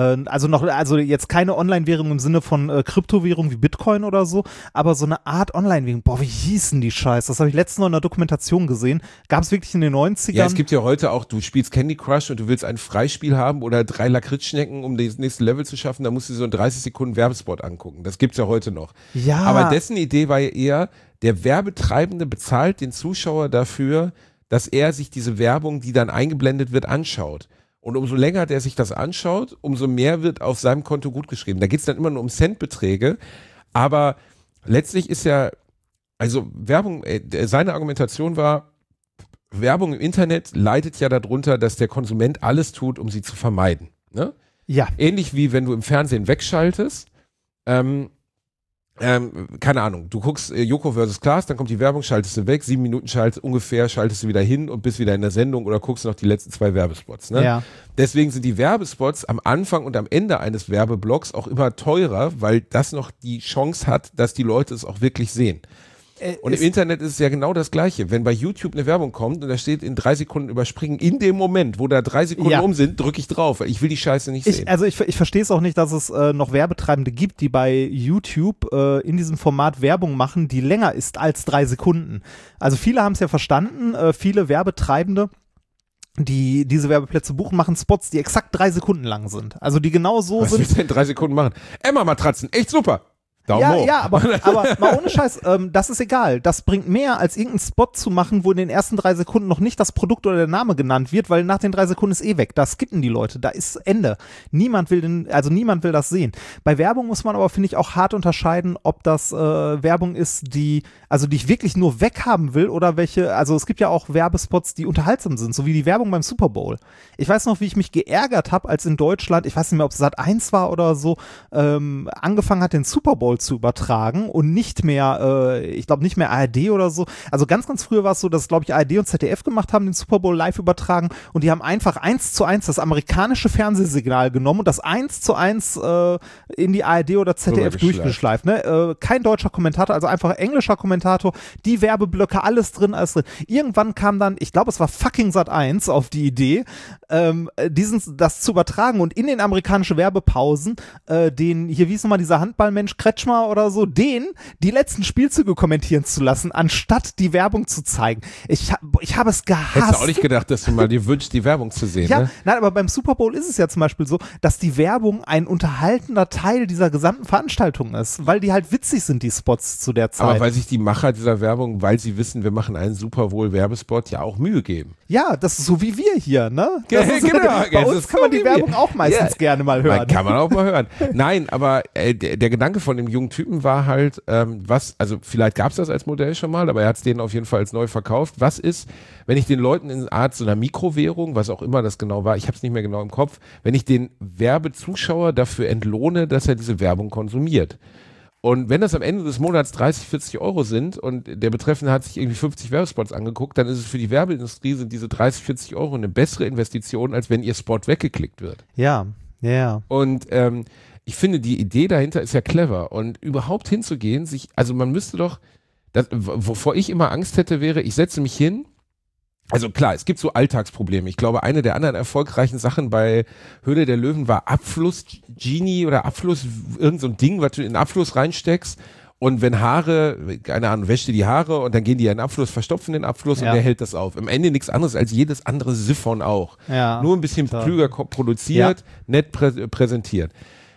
Also jetzt keine Online-Währung im Sinne von Kryptowährung wie Bitcoin oder so, aber so eine Art Online-Währung. Boah, wie hießen die Scheiße? Das habe ich letztens noch in einer Dokumentation gesehen. Gab es wirklich in den 90ern? Ja, es gibt ja heute auch, du spielst Candy Crush und du willst ein Freispiel haben oder 3 Lakritzschnecken, um das nächste Level zu schaffen, da musst du so einen 30 Sekunden Werbespot angucken. Das gibt's ja heute noch. Ja. Aber dessen Idee war ja eher, der Werbetreibende bezahlt den Zuschauer dafür, dass er sich diese Werbung, die dann eingeblendet wird, anschaut. Und umso länger der sich das anschaut, umso mehr wird auf seinem Konto gutgeschrieben. Da geht es dann immer nur um Centbeträge. Aber letztlich ist ja, also Werbung, seine Argumentation war, Werbung im Internet leidet ja darunter, dass der Konsument alles tut, um sie zu vermeiden. Ne? Ja. Ähnlich wie wenn du im Fernsehen wegschaltest. Keine Ahnung, du guckst Joko vs. Klaas, dann kommt die Werbung, schaltest du weg, 7 Minuten schaltest du wieder hin und bist wieder in der Sendung oder guckst noch die letzten 2 Werbespots. Ne? Ja. Deswegen sind die Werbespots am Anfang und am Ende eines Werbeblocks auch immer teurer, weil das noch die Chance hat, dass die Leute es auch wirklich sehen. Und im Internet ist es ja genau das Gleiche. Wenn bei YouTube eine Werbung kommt und da steht in 3 Sekunden überspringen, in dem Moment, wo da 3 Sekunden um sind, drücke ich drauf, weil ich will die Scheiße nicht sehen. Ich verstehe es auch nicht, dass es noch Werbetreibende gibt, die bei YouTube in diesem Format Werbung machen, die länger ist als 3 Sekunden. Also viele haben es ja verstanden, viele Werbetreibende, die diese Werbeplätze buchen, machen Spots, die exakt 3 Sekunden lang sind. Also die genau so sind. Was willst du in 3 Sekunden machen? Emma-Matratzen, echt super. Daumen hoch. Ja, aber mal ohne Scheiß, das ist egal. Das bringt mehr, als irgendeinen Spot zu machen, wo in den ersten 3 Sekunden noch nicht das Produkt oder der Name genannt wird, weil nach den 3 Sekunden ist weg. Da skippen die Leute, da ist Ende. Niemand will das sehen. Bei Werbung muss man aber, finde ich, auch hart unterscheiden, ob das Werbung ist, die ich wirklich nur weghaben will oder welche, also es gibt ja auch Werbespots, die unterhaltsam sind, so wie die Werbung beim Super Bowl. Ich weiß noch, wie ich mich geärgert habe, als in Deutschland, ich weiß nicht mehr, ob es Sat.1 war oder so, angefangen hat, den Super Bowl zu übertragen und nicht mehr, ich glaube nicht mehr ARD oder so. Also ganz, ganz früher war es so, dass, glaube ich, ARD und ZDF gemacht haben, den Super Bowl live übertragen und die haben einfach 1:1 das amerikanische Fernsehsignal genommen und das 1:1 in die ARD oder ZDF durchgeschleift. Ne? Kein deutscher Kommentator, also einfach englischer Kommentator, die Werbeblöcke, alles drin. Irgendwann kam dann, ich glaube, es war fucking Sat.1 auf die Idee, das zu übertragen und in den amerikanischen Werbepausen wie ist nochmal dieser Handballmensch, Kretschmer oder so, die letzten Spielzüge kommentieren zu lassen, anstatt die Werbung zu zeigen. Ich habe es gehasst. Hättest du auch nicht gedacht, dass du mal dir wünschst, die Werbung zu sehen, Ja, ne? nein, aber beim Super Bowl ist es ja zum Beispiel so, dass die Werbung ein unterhaltender Teil dieser gesamten Veranstaltung ist, weil die halt witzig sind, die Spots zu der Zeit. Aber weil sich die Macher dieser Werbung, weil sie wissen, wir machen einen Super Bowl Werbespot, ja auch Mühe geben. Ja, das ist so wie wir hier, ne? Das ist, Genau, bei das uns ist kann man so die wie wir. Werbung auch meistens gerne mal hören. Kann man auch mal hören. Nein, aber der Gedanke von dem jungen Typen war halt, also vielleicht gab es das als Modell schon mal, aber er hat es denen auf jeden Fall als neu verkauft. Was ist, wenn ich den Leuten in Art so einer Mikrowährung, was auch immer das genau war, ich habe es nicht mehr genau im Kopf, wenn ich den Werbezuschauer dafür entlohne, dass er diese Werbung konsumiert. Und wenn das am Ende des Monats 30, 40 Euro sind und der Betreffende hat sich irgendwie 50 Werbespots angeguckt, dann ist es für die Werbeindustrie, sind diese 30, 40 Euro eine bessere Investition, als wenn ihr Spot weggeklickt wird. Ja. Und ich finde, die Idee dahinter ist ja clever. Und überhaupt hinzugehen, also man müsste doch, wovor ich immer Angst hätte, wäre, ich setze mich hin. Also klar, es gibt so Alltagsprobleme. Ich glaube, eine der anderen erfolgreichen Sachen bei Höhle der Löwen war Abfluss-Genie oder Abfluss, irgend so ein Ding, was du in den Abfluss reinsteckst. Und wenn Haare, keine Ahnung, wäscht dir die Haare und dann gehen die in den Abfluss, verstopfen den Abfluss und der hält das auf. Am Ende nichts anderes als jedes andere Siphon auch. Ja, nur ein bisschen klüger produziert, nett präsentiert.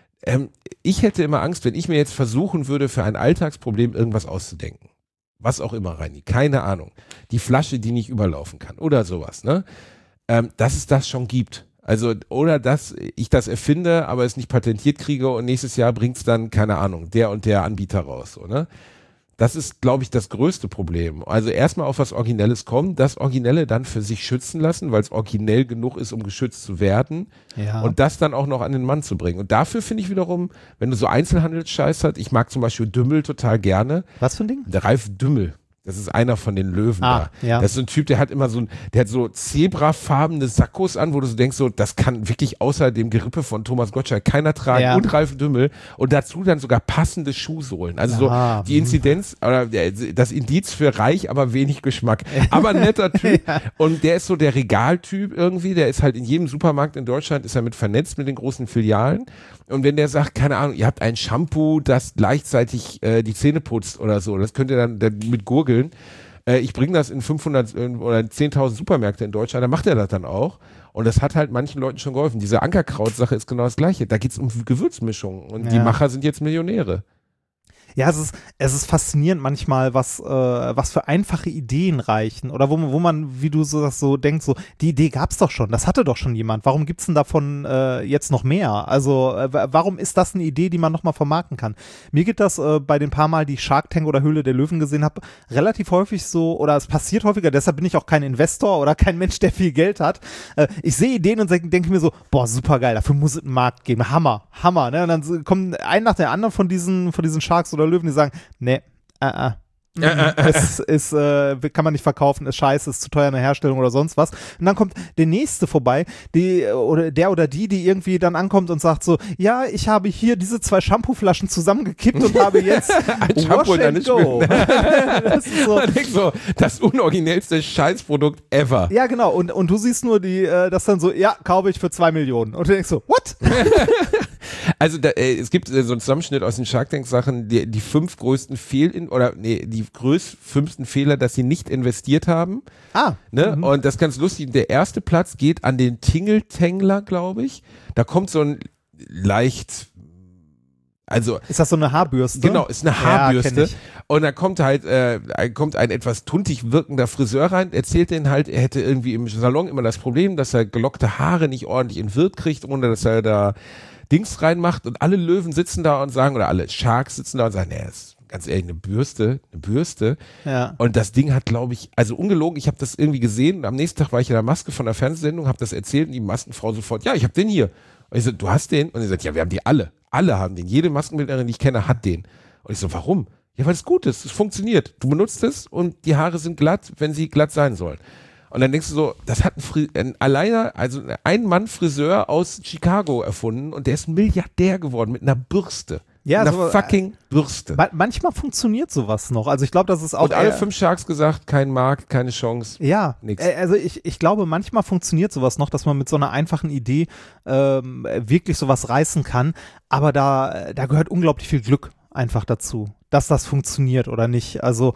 Ich hätte immer Angst, wenn ich mir jetzt versuchen würde, für ein Alltagsproblem irgendwas auszudenken. Was auch immer, Reini, keine Ahnung. Die Flasche, die nicht überlaufen kann oder sowas, ne? Dass es das schon gibt. Also, oder dass ich das erfinde, aber es nicht patentiert kriege und nächstes Jahr bringt es dann, keine Ahnung, der und der Anbieter raus, oder? Das ist, glaube ich, das größte Problem. Also erstmal auf was Originelles kommen, das Originelle dann für sich schützen lassen, weil es originell genug ist, um geschützt zu werden. Ja. Und das dann auch noch an den Mann zu bringen. Und dafür finde ich wiederum, wenn du so Einzelhandelsscheiß hast, ich mag zum Beispiel Dümmel total gerne. Was für ein Ding? Der Ralf Dümmel. Das ist einer von den Löwen da. Ja. Das ist so ein Typ, der hat immer der hat so zebrafarbene Sakkos an, wo du so denkst, so, das kann wirklich außer dem Gerippe von Thomas Gottschalk keiner tragen und Ralf Dümmel und dazu dann sogar passende Schuhsohlen. Also so die Inzidenz oder das Indiz für reich, aber wenig Geschmack. Aber ein netter Typ. Und der ist so der Regaltyp irgendwie, der ist halt in jedem Supermarkt in Deutschland, ist er mit vernetzt mit den großen Filialen. Und wenn der sagt, keine Ahnung, ihr habt ein Shampoo, das gleichzeitig die Zähne putzt oder so, das könnt ihr dann mit gurgeln. Ich bringe das in 500 oder 10.000 Supermärkte in Deutschland, dann macht er das dann auch. Und das hat halt manchen Leuten schon geholfen. Diese Ankerkraut-Sache ist genau das Gleiche. Da geht es um Gewürzmischungen und die Macher sind jetzt Millionäre. Ja, es ist faszinierend manchmal, was für einfache Ideen reichen oder wo man, wie du so denkst, so die Idee gab's doch schon, das hatte doch schon jemand. Warum gibt's denn davon jetzt noch mehr? Also warum ist das eine Idee, die man nochmal vermarkten kann? Mir geht das bei den paar Mal, die ich Shark Tank oder Höhle der Löwen gesehen habe, relativ häufig so, oder es passiert häufiger, deshalb bin ich auch kein Investor oder kein Mensch, der viel Geld hat. Ich sehe Ideen und denke mir so, boah, super geil, dafür muss es einen Markt geben. Hammer, ne? Und dann kommen ein nach der anderen von diesen Sharks oder Löwen, die sagen, nee, es ist, kann man nicht verkaufen, ist scheiße, ist zu teuer eine Herstellung oder sonst was. Und dann kommt der Nächste vorbei, die irgendwie dann ankommt und sagt so, ja, ich habe hier diese 2 Shampooflaschen zusammengekippt und habe jetzt ein Shampoo Wash and Go. Das ist so das unoriginellste Scheißprodukt ever. Ja, genau. Und du siehst nur das dann so, ja, kaufe ich für 2 Millionen. Und du denkst so, what? Also es gibt so einen Zusammenschnitt aus den Shark Tank Sachen, die 5 größten die 5. Fehler, dass sie nicht investiert haben. Ne? Und das ist ganz lustig. Der erste Platz geht an den Tingeltangler, glaube ich. Da kommt so ein leicht, also ist das so eine Haarbürste? Genau, ist eine Haarbürste. Ja, und da kommt halt ein etwas tuntig wirkender Friseur rein, erzählt denen halt, er hätte irgendwie im Salon immer das Problem, dass er gelockte Haare nicht ordentlich in Wirt kriegt, ohne dass er da Dings reinmacht, und alle Löwen sitzen da und sagen, oder alle Sharks sitzen da und sagen, ist ganz ehrlich, eine Bürste. Ja. Und das Ding hat, glaube ich, also ungelogen, ich habe das irgendwie gesehen und am nächsten Tag war ich in der Maske von der Fernsehsendung, habe das erzählt und die Maskenfrau sofort, ja, ich habe den hier. Und ich so, du hast den? Und sie sagt, ja, wir haben die alle. Alle haben den. Jede Maskenbildnerin, die ich kenne, hat den. Und ich so, warum? Ja, weil es gut ist. Es funktioniert. Du benutzt es und die Haare sind glatt, wenn sie glatt sein sollen. Und dann denkst du so, das hat ein Mann-Friseur aus Chicago erfunden und der ist Milliardär geworden mit einer Bürste. Ja, einer so, fucking Bürste. Manchmal funktioniert sowas noch. Also ich glaube, das ist auch. Und alle 5 Sharks gesagt, kein Markt, keine Chance. Ja, nix. Also ich glaube, manchmal funktioniert sowas noch, dass man mit so einer einfachen Idee wirklich sowas reißen kann. Aber da gehört unglaublich viel Glück. einfach dazu, dass das funktioniert oder nicht. Also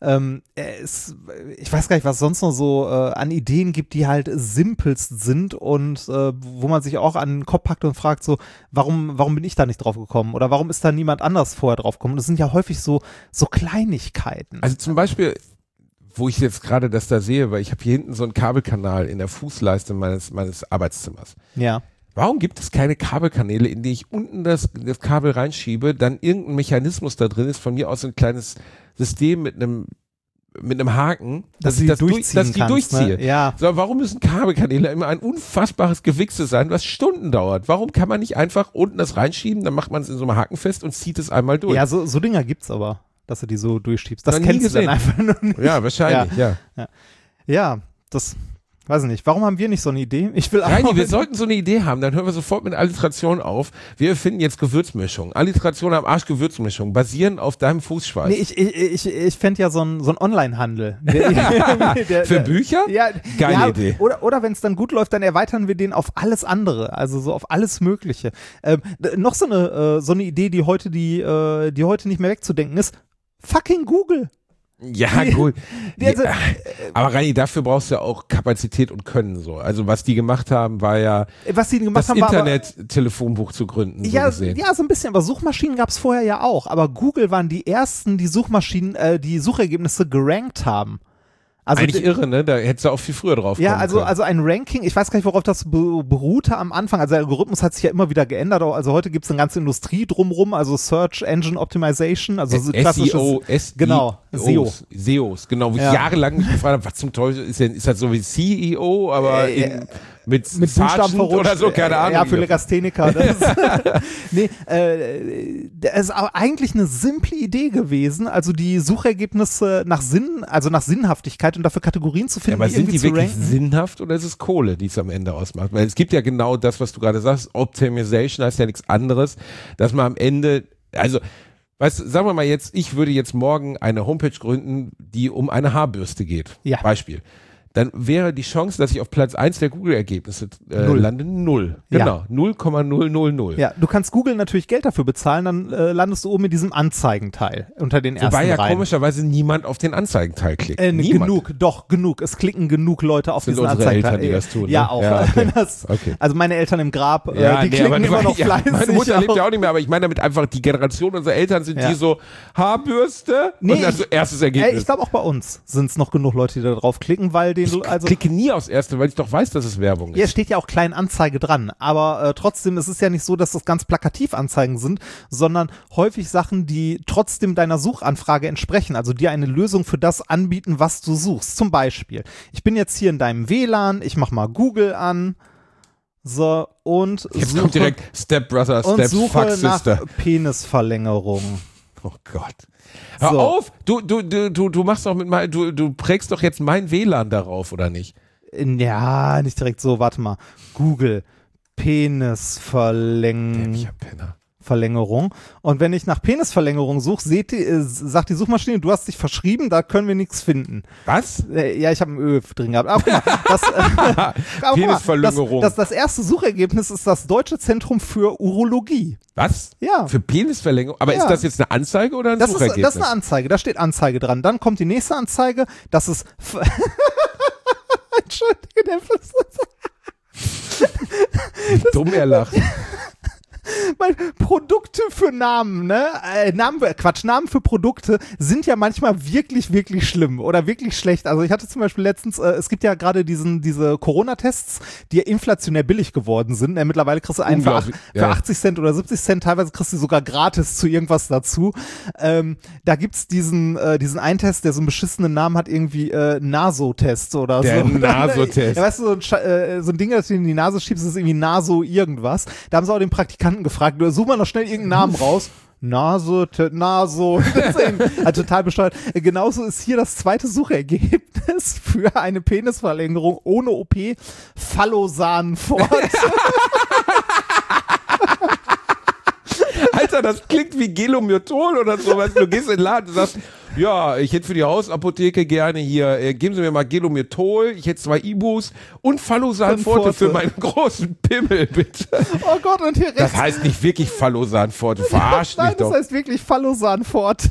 ich weiß gar nicht, was sonst noch so an Ideen gibt, die halt simpelst sind und wo man sich auch an den Kopf packt und fragt so, warum bin ich da nicht drauf gekommen oder warum ist da niemand anders vorher drauf gekommen? Das sind ja häufig so Kleinigkeiten. Also zum Beispiel, wo ich jetzt gerade das da sehe, weil ich habe hier hinten so einen Kabelkanal in der Fußleiste meines Arbeitszimmers. Ja. Warum gibt es keine Kabelkanäle, in die ich unten das Kabel reinschiebe, dann irgendein Mechanismus da drin ist, von mir aus ein kleines System mit einem Haken, dass ich die durchziehe. Ne? Ja. So, warum müssen Kabelkanäle immer ein unfassbares Gewichse sein, was Stunden dauert? Warum kann man nicht einfach unten das reinschieben, dann macht man es in so einem Haken fest und zieht es einmal durch? Ja, so Dinger gibt's aber, dass du die so durchschiebst. Das Noch nie kennst du gesehen. dann einfach nur nicht. Ja, wahrscheinlich, ja. Ja, das weiß ich nicht. Warum haben wir nicht so eine Idee? Reini, wir sollten so eine Idee haben, dann hören wir sofort mit Alliteration auf. Wir erfinden jetzt Gewürzmischung. Alliteration am Arsch Gewürzmischung, basierend auf deinem Fußschweiß. Nee, ich fände ja so ein Online-Handel. Für Bücher? Ja, Geile Idee. Oder wenn es dann gut läuft, dann erweitern wir den auf alles andere, also so auf alles Mögliche. Noch so eine Idee, die heute nicht mehr wegzudenken ist, fucking Google. Ja, gut. Aber Reini, dafür brauchst du ja auch Kapazität und Können so. Also was die gemacht haben, war ja das Internet-Telefonbuch zu gründen. Ja, so gesehen. Ja, so ein bisschen, aber Suchmaschinen gab es vorher ja auch. Aber Google waren die ersten, die Suchmaschinen, die Suchergebnisse gerankt haben. Also eigentlich irre, ne? Da hättest du auch viel früher drauf kommen also können. ein Ranking, ich weiß gar nicht, worauf das beruhte am Anfang. Also der Algorithmus hat sich ja immer wieder geändert. Also heute gibt es eine ganze Industrie drumrum, also Search Engine Optimization, also so klassisches SEOs, genau, wo ich jahrelang mich gefragt habe, was zum Teufel ist das so wie CEO, aber mit Buchstaben verrutscht oder so, keine Ahnung. Ja, für Legastheniker. Das ist aber eigentlich eine simple Idee gewesen, also die Suchergebnisse nach Sinnhaftigkeit und dafür Kategorien zu finden, aber sind die wirklich ranken. sinnhaft oder ist es Kohle, die es am Ende ausmacht? Weil es gibt ja genau das, was du gerade sagst, Optimization heißt ja nichts anderes, dass man am Ende, also weißt du, sagen wir mal jetzt, ich würde jetzt morgen eine Homepage gründen, die um eine Haarbürste geht. Ja. Beispiel. Dann wäre die Chance, dass ich auf Platz 1 der Google-Ergebnisse lande, 0. Genau, 0,000. Ja, du kannst Google natürlich Geld dafür bezahlen, dann landest du oben in diesem Anzeigenteil unter den ersten Wobei ja Reihen. Komischerweise niemand auf den Anzeigenteil klickt. Genug. Es klicken genug Leute auf diesen unsere Anzeigenteil. Eltern, die das tun. Ja, Ne? auch. Ja, okay. Okay. Also meine Eltern im Grab, Ja, die klicken immer noch fleißig. Meine Mutter lebt ja auch nicht mehr, aber ich meine damit einfach, die Generation unserer Eltern sind die so, Haarbürste und dann so erstes Ergebnis. Ich glaube auch bei uns sind es noch genug Leute, die da drauf klicken, weil ich klicke nie aufs Erste, weil ich doch weiß, dass es Werbung ist. Ja, steht ja auch Kleinanzeige dran, aber trotzdem ist es ja nicht so, dass das ganz plakativ Anzeigen sind, sondern häufig Sachen, die trotzdem deiner Suchanfrage entsprechen, also dir eine Lösung für das anbieten, was du suchst. Zum Beispiel, ich bin jetzt hier in deinem WLAN, ich mach mal Google an, so, und jetzt kommt direkt Step Brother, Step Fuck Sister. Nach Penisverlängerung. Oh Gott. Hör auf! Du machst doch du prägst doch jetzt mein WLAN darauf, oder nicht? Ja, nicht direkt so, warte mal. Google, Penisverlängerung. Und wenn ich nach Penisverlängerung suche, sagt die Suchmaschine, du hast dich verschrieben, da können wir nichts finden. Was? Ja, ich habe ein Ö drin gehabt. Aber Penisverlängerung. Das erste Suchergebnis ist das Deutsche Zentrum für Urologie. Was? Ja. Für Penisverlängerung? Aber ist das jetzt eine Anzeige oder ein Suchergebnis? Das ist eine Anzeige, da steht Anzeige dran. Dann kommt die nächste Anzeige, das ist Entschuldige, der Dumm erlacht. Produkte für Namen, ne? Namen für Produkte sind ja manchmal wirklich, wirklich schlimm oder wirklich schlecht. Also ich hatte zum Beispiel letztens, es gibt ja gerade diese Corona-Tests, die ja inflationär billig geworden sind. Mittlerweile kriegst du einen für 80 Cent oder 70 Cent, teilweise kriegst du sogar gratis zu irgendwas dazu. Da gibt's diesen einen Test, der so einen beschissenen Namen hat, irgendwie Naso-Test oder der so. Naso-Test. Ja, weißt du, so ein Ding, das du in die Nase schiebst, ist irgendwie Naso irgendwas. Da haben sie auch den Praktikanten gefragt, such mal noch schnell irgendeinen Namen raus. Naso. Also total bescheuert. Genauso ist hier das zweite Suchergebnis für eine Penisverlängerung ohne OP. Phallosanfort. Alter, das klingt wie Gelomyotol oder so. Weißt du gehst in den Laden und sagst, Ja, ich hätte für die Hausapotheke gerne hier, geben Sie mir mal Gelomethol, ich hätte 2 Ibus und Fallosanforte für meinen großen Pimmel, bitte. Oh Gott, und hier rechts. Das heißt nicht wirklich Fallosanforte, verarscht mich Nein, doch. das heißt wirklich Fallosanforte.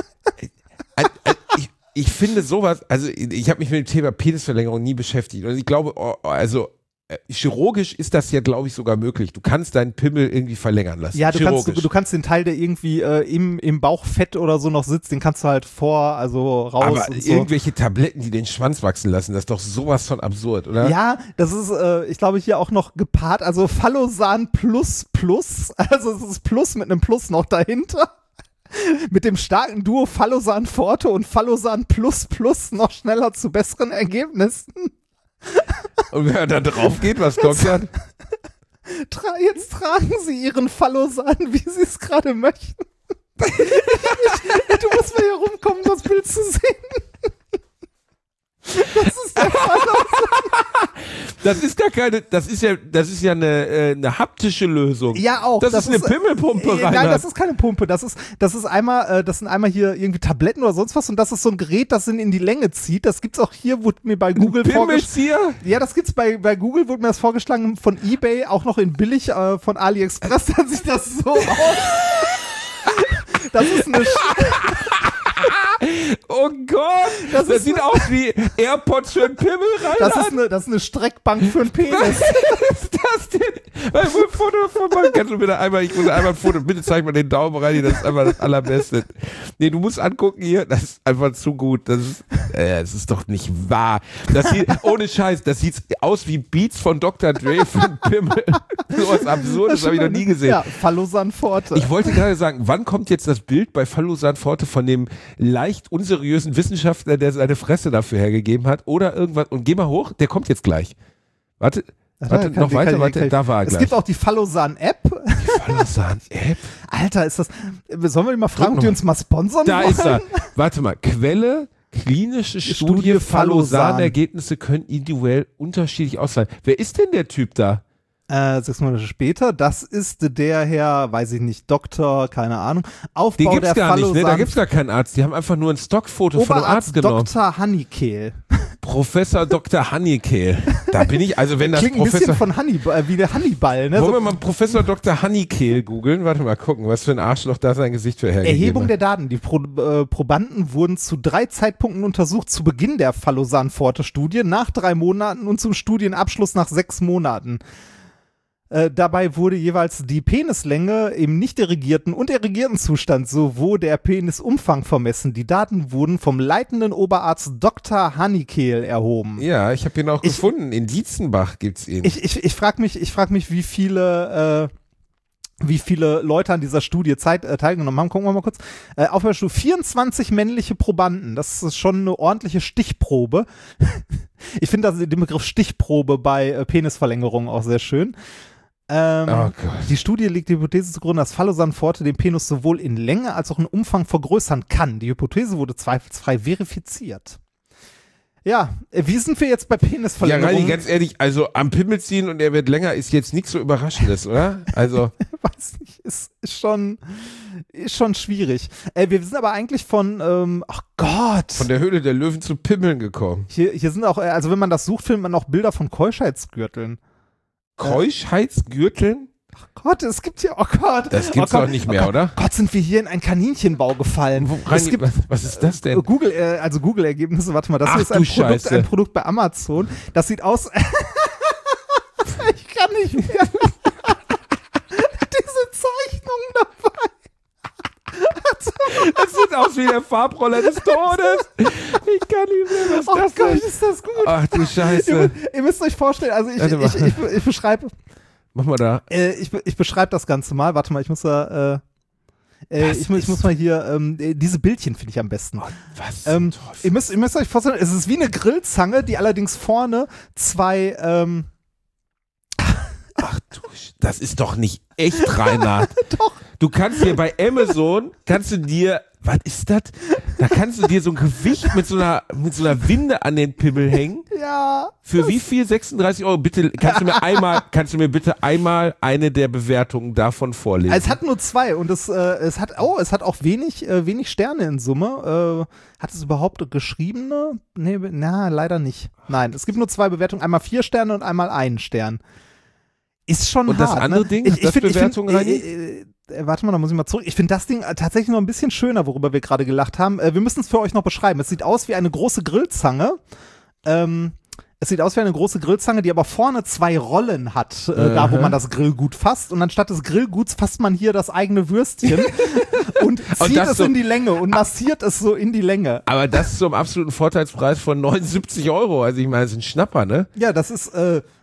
Ich finde sowas, also ich habe mich mit dem Thema Penisverlängerung nie beschäftigt und ich glaube, chirurgisch ist das ja, glaube ich, sogar möglich. Du kannst deinen Pimmel irgendwie verlängern lassen. Ja, du kannst den Teil, der irgendwie im Bauchfett oder so noch sitzt, den kannst du halt raus. Aber und so. irgendwelche Tabletten, die den Schwanz wachsen lassen, das ist doch sowas von absurd, oder? Ja, das ist, ich glaube, hier auch noch gepaart, also Fallosan Plus, also es ist Plus mit einem Plus noch dahinter. Mit dem starken Duo Fallosan Forte und Fallosan Plus noch schneller zu besseren Ergebnissen. Und wenn er da drauf geht, was kommt dann? Jetzt tragen Sie Ihren Fallosan, wie Sie es gerade möchten. Du musst mal hier rumkommen, das Bild zu sehen. Das ist der Fallosan. Das ist ja eine haptische Lösung. Ja, auch. Das ist eine Pimmelpumpe, Reinhard. Nein, das ist keine Pumpe. Das sind einmal hier irgendwie Tabletten oder sonst was und das ist so ein Gerät, das in die Länge zieht. Das gibt's auch hier, wurde mir bei Google vorgeschlagen. Ja, das gibt's bei Google, wurde mir das vorgeschlagen von eBay, auch noch in billig von AliExpress, dann sieht das so aus. Das ist eine Oh Gott, das sieht aus wie AirPods für einen Pimmel, Reinhard. Das ist eine Streckbank für einen Penis. Was ist das denn? Kannst du bitte einmal, ich muss einmal ein Foto, bitte zeig mal den Daumen rein, das ist einfach das Allerbeste. Nee, du musst angucken hier, das ist einfach zu gut. Das ist doch nicht wahr. Das sieht, ohne Scheiß, das sieht aus wie Beats von Dr. Dre für einen Pimmel. So was Absurdes habe ich noch nie gesehen. Ja, Fallosanforte. Ich wollte gerade sagen, wann kommt jetzt das Bild bei Fallosanforte von dem leicht unseriösen Wissenschaftler, der seine Fresse dafür hergegeben hat oder irgendwas, und geh mal hoch, der kommt jetzt gleich. Warte, noch weiter, da war er gleich. Es gibt auch die Fallosan-App. Die Fallosan-App? Alter, ist das, sollen wir die mal fragen, ob die uns mal sponsern da wollen? Ist er. Warte mal, Quelle, klinische Studie Fallosan-Ergebnisse können individuell unterschiedlich ausfallen. Wer ist denn der Typ da? 6 Monate später, das ist der Herr, weiß ich nicht, Doktor, keine Ahnung, Aufbau Den gibt's der gar nicht, ne? Da Fallosan- gibt's gar keinen Arzt, die haben einfach nur ein Stockfoto von einem Arzt genommen. Dr. Honeykehl. Professor Dr. Honeykehl. Da bin ich, also wenn das Klingt ein bisschen von Hannibal, wie der Hannibal, ne? Wollen wir mal Professor Dr. Honeykehl googeln? Warte mal gucken, was für ein Arschloch da sein Gesicht für hergegeben hat. Erhebung der Daten. Die Probanden wurden zu 3 Zeitpunkten untersucht, zu Beginn der Fallosan-Forte-Studie, nach 3 Monaten und zum Studienabschluss nach 6 Monaten. Dabei wurde jeweils die Penislänge im nicht erregierten und erregierten Zustand sowohl der Penisumfang vermessen. Die Daten wurden vom leitenden Oberarzt Dr. Honeykehl erhoben. Ja, ich habe ihn auch gefunden. In Dietzenbach gibt's ihn. Ich frag mich, wie viele Leute an dieser Studie teilgenommen haben. Gucken wir mal kurz. Aufbaustufe 24 männliche Probanden. Das ist schon eine ordentliche Stichprobe. Ich finde den Begriff Stichprobe bei Penisverlängerung auch sehr schön. Oh Gott. Die Studie legt die Hypothese zugrunde, dass Fallosanforte den Penis sowohl in Länge als auch in Umfang vergrößern kann. Die Hypothese wurde zweifelsfrei verifiziert. Ja, wie sind wir jetzt bei Penisverlängerung? Ja, Reini, ganz ehrlich, also am Pimmel ziehen und er wird länger ist jetzt nichts so Überraschendes, oder? Also. Weiß nicht, ist schon schwierig. Wir sind aber eigentlich von der Höhle der Löwen zu Pimmeln gekommen. Hier sind auch, also wenn man das sucht, findet man auch Bilder von Keuschheitsgürteln. Keuschheitsgürteln? Ach Gott, es gibt hier, oh Gott. Das gibt's doch nicht mehr, oder? Gott, sind wir hier in einen Kaninchenbau gefallen. Was ist das denn? Google-Ergebnisse, warte mal, das hier ist ein Produkt bei Amazon. Das sieht aus, ich kann nicht mehr. Diese Zeichnung dabei. Das sieht aus wie der Farbroller des Todes. Ich kann nicht mehr, was das Gott, ist. Ist das gut. Ach du Scheiße. Ihr müsst euch vorstellen, also ich beschreibe. Mach mal da. Ich beschreibe das Ganze mal. Warte mal, ich muss da. Ich muss mal hier. Diese Bildchen finde ich am besten. Oh, was zum Teufel? Ihr müsst euch vorstellen, es ist wie eine Grillzange, die allerdings vorne 2. Ach du, das ist doch nicht echt, Reinhard. Doch. Du kannst dir bei Amazon, kannst du dir Was ist das? Da kannst du dir so ein Gewicht mit so einer Winde an den Pimmel hängen. Ja. Für wie viel? 36 Euro. Bitte, kannst du mir bitte einmal eine der Bewertungen davon vorlesen? Es hat nur 2 und es hat auch wenig Sterne in Summe. Hat es überhaupt geschriebene? Nee, leider nicht. Nein, es gibt nur 2 Bewertungen, einmal 4 Sterne und einmal 1 Stern. Ist schon und hart. Und das andere Ding, hat das Bewertung rein? Warte mal, da muss ich mal zurück. Ich finde das Ding tatsächlich noch ein bisschen schöner, worüber wir gerade gelacht haben. Wir müssen es für euch noch beschreiben. Es sieht aus wie eine große Grillzange. Die aber vorne 2 Rollen hat, da wo man das Grillgut fasst. Und anstatt des Grillguts fasst man hier das eigene Würstchen und zieht es so in die Länge und massiert es so in die Länge. Aber das zum absoluten Vorteilspreis von 79 Euro. Also ich meine, das ist ein Schnapper, ne? Ja, das ist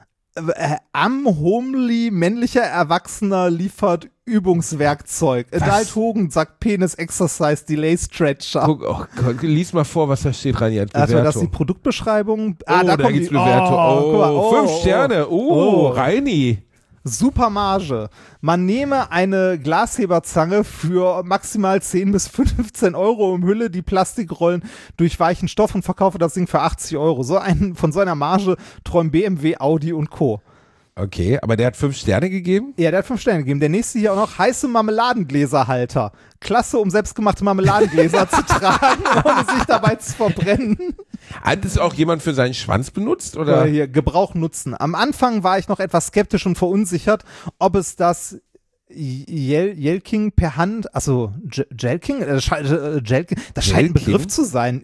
am Homely männlicher Erwachsener liefert Übungswerkzeug. Adult Hogan sagt Penis Exercise Delay Stretcher. Oh Gott, lies mal vor, was da steht, Reini, als Bewertung. Also das ist die Produktbeschreibung. Da gibt's Bewertung. 5 Sterne. Reini. Super Marge. Man nehme eine Glasheberzange für maximal 10 bis 15 Euro, umhülle die Plastikrollen durch weichen Stoff und verkaufe das Ding für 80 Euro. Von so einer Marge träumen BMW, Audi und Co. Okay, aber der hat 5 Sterne gegeben? Ja, der hat 5 Sterne gegeben. Der nächste hier auch noch, heiße Marmeladengläserhalter. Klasse, um selbstgemachte Marmeladengläser zu tragen, ohne sich dabei zu verbrennen. Hat es auch jemand für seinen Schwanz benutzt? Oder? Hier, Gebrauch nutzen. Am Anfang war ich noch etwas skeptisch und verunsichert, ob es das Jelking per Hand, also Jelking? Das scheint ein Begriff zu sein.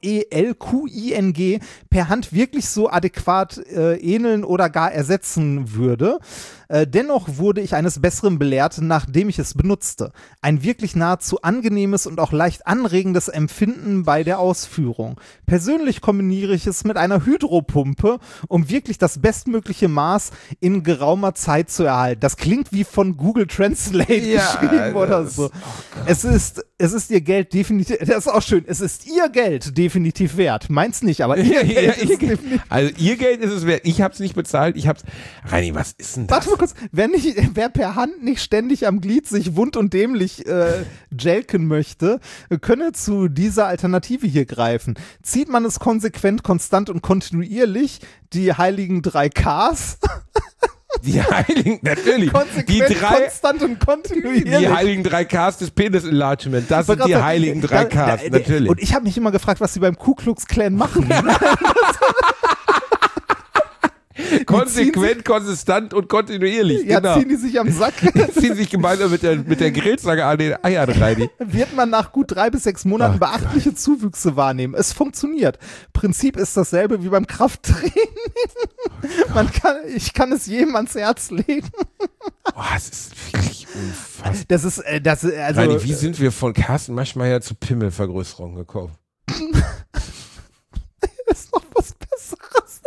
Jelqing per Hand wirklich so adäquat ähneln oder gar ersetzen würde. Dennoch wurde ich eines Besseren belehrt, nachdem ich es benutzte. Ein wirklich nahezu angenehmes und auch leicht anregendes Empfinden bei der Ausführung. Persönlich kombiniere ich es mit einer Hydropumpe, um wirklich das bestmögliche Maß in geraumer Zeit zu erhalten. Das klingt wie von Google Translate geschrieben oder so. Es ist ihr Geld definitiv, das ist auch schön, es ist ihr Geld definitiv wert. Meins nicht, aber ihr Geld ist definitiv. Also ihr Geld ist es wert. Ich hab's nicht bezahlt. Reini, was ist denn das? Warte mal kurz, wer per Hand nicht ständig am Glied sich wund und dämlich jelken möchte, könne zu dieser Alternative hier greifen. Zieht man es konsequent, konstant und kontinuierlich, die heiligen 3 Ks. Die heiligen, natürlich. Konsequent, konstant und kontinuierlich. Die heiligen 3 Ks des Penis Enlargement. Das sind die heiligen 3 Ks, natürlich. Und ich habe mich immer gefragt, was sie beim Ku Klux Klan machen. Konsequent, konsistent und kontinuierlich. Ja, genau. ziehen die sich am Sack. Ziehen sich gemeinsam mit der Grillzange an den Eiern rein. Wird man nach gut 3 bis 6 Monaten beachtliche Zuwüchse wahrnehmen. Es funktioniert. Prinzip ist dasselbe wie beim Krafttraining. Ich kann es jedem ans Herz legen. Boah, es ist wirklich unfassbar. Das ist also Reini, wie sind wir von Carsten Maschmeyer zu Pimmelvergrößerung gekommen? Das ist noch was Besseres.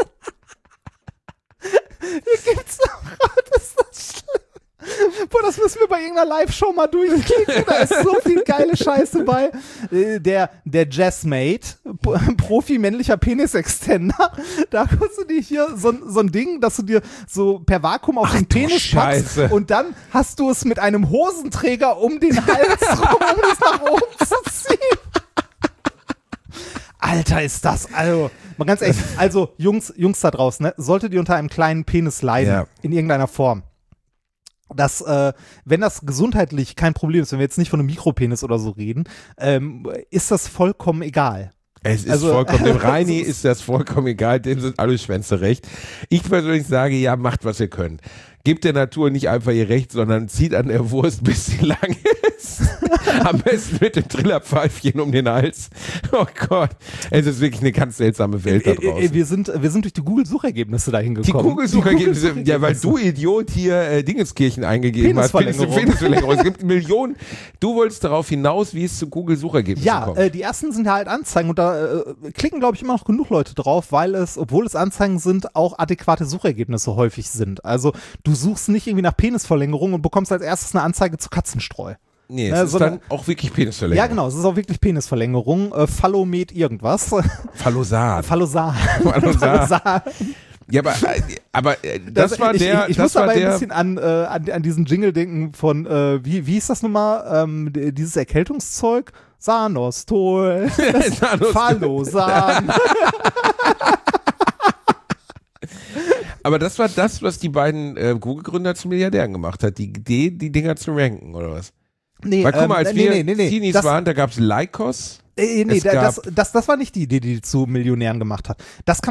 Hier gibt's noch, das ist das schlimm. Boah, das müssen wir bei irgendeiner Live-Show mal durchklicken. Da ist so viel geile Scheiße bei. Der Jazzmate, Profi-männlicher Penis-Extender, da kannst du dir hier so ein Ding, dass du dir so per Vakuum auf den Penis packst und dann hast du es mit einem Hosenträger um den Hals rum, um es nach oben zu ziehen. Alter, ist das, also, mal ganz ehrlich, also Jungs da draußen, ne, solltet ihr unter einem kleinen Penis leiden, in irgendeiner Form, dass, wenn das gesundheitlich kein Problem ist, wenn wir jetzt nicht von einem Mikropenis oder so reden, ist das vollkommen egal. Es ist vollkommen, dem Reini ist das vollkommen egal, dem sind alle Schwänze recht. Ich persönlich sage, ja, macht, was ihr könnt. Gebt der Natur nicht einfach ihr Recht, sondern zieht an der Wurst, bis sie lang ist. Am besten mit dem Trillerpfeifchen um den Hals. Oh Gott, es ist wirklich eine ganz seltsame Welt da draußen. Wir sind durch die Google-Suchergebnisse dahin gekommen. Die Google-Suchergebnisse, ja, weil du Idiot hier Dingenskirchen eingegeben hast. Penisverlängerung. Es gibt Millionen. Du wolltest darauf hinaus, wie es zu Google-Suchergebnissen kommt. Ja, die ersten sind halt Anzeigen und da klicken, glaube ich, immer noch genug Leute drauf, weil obwohl es Anzeigen sind, auch adäquate Suchergebnisse häufig sind. Also du suchst nicht irgendwie nach Penisverlängerung und bekommst als erstes eine Anzeige zu Katzenstreu. Nee, es ist dann auch wirklich Penisverlängerung. Ja, genau, es ist auch wirklich Penisverlängerung. Phallomet irgendwas. Phallosat. Phallosat. Ja, aber das war der. Ich muss dabei ein bisschen an diesen Jingle denken von, wie hieß das nochmal? Dieses Erkältungszeug? Sanostol, Falosan. Aber das war das, was die beiden Google-Gründer zu Milliardären gemacht hat. Die Idee, die Dinger zu ranken, oder was? Nee, weil guck mal, als wir nee, Teenies waren, da gab es Lycos. Das war nicht die Idee, die zu Millionären gemacht hat. Das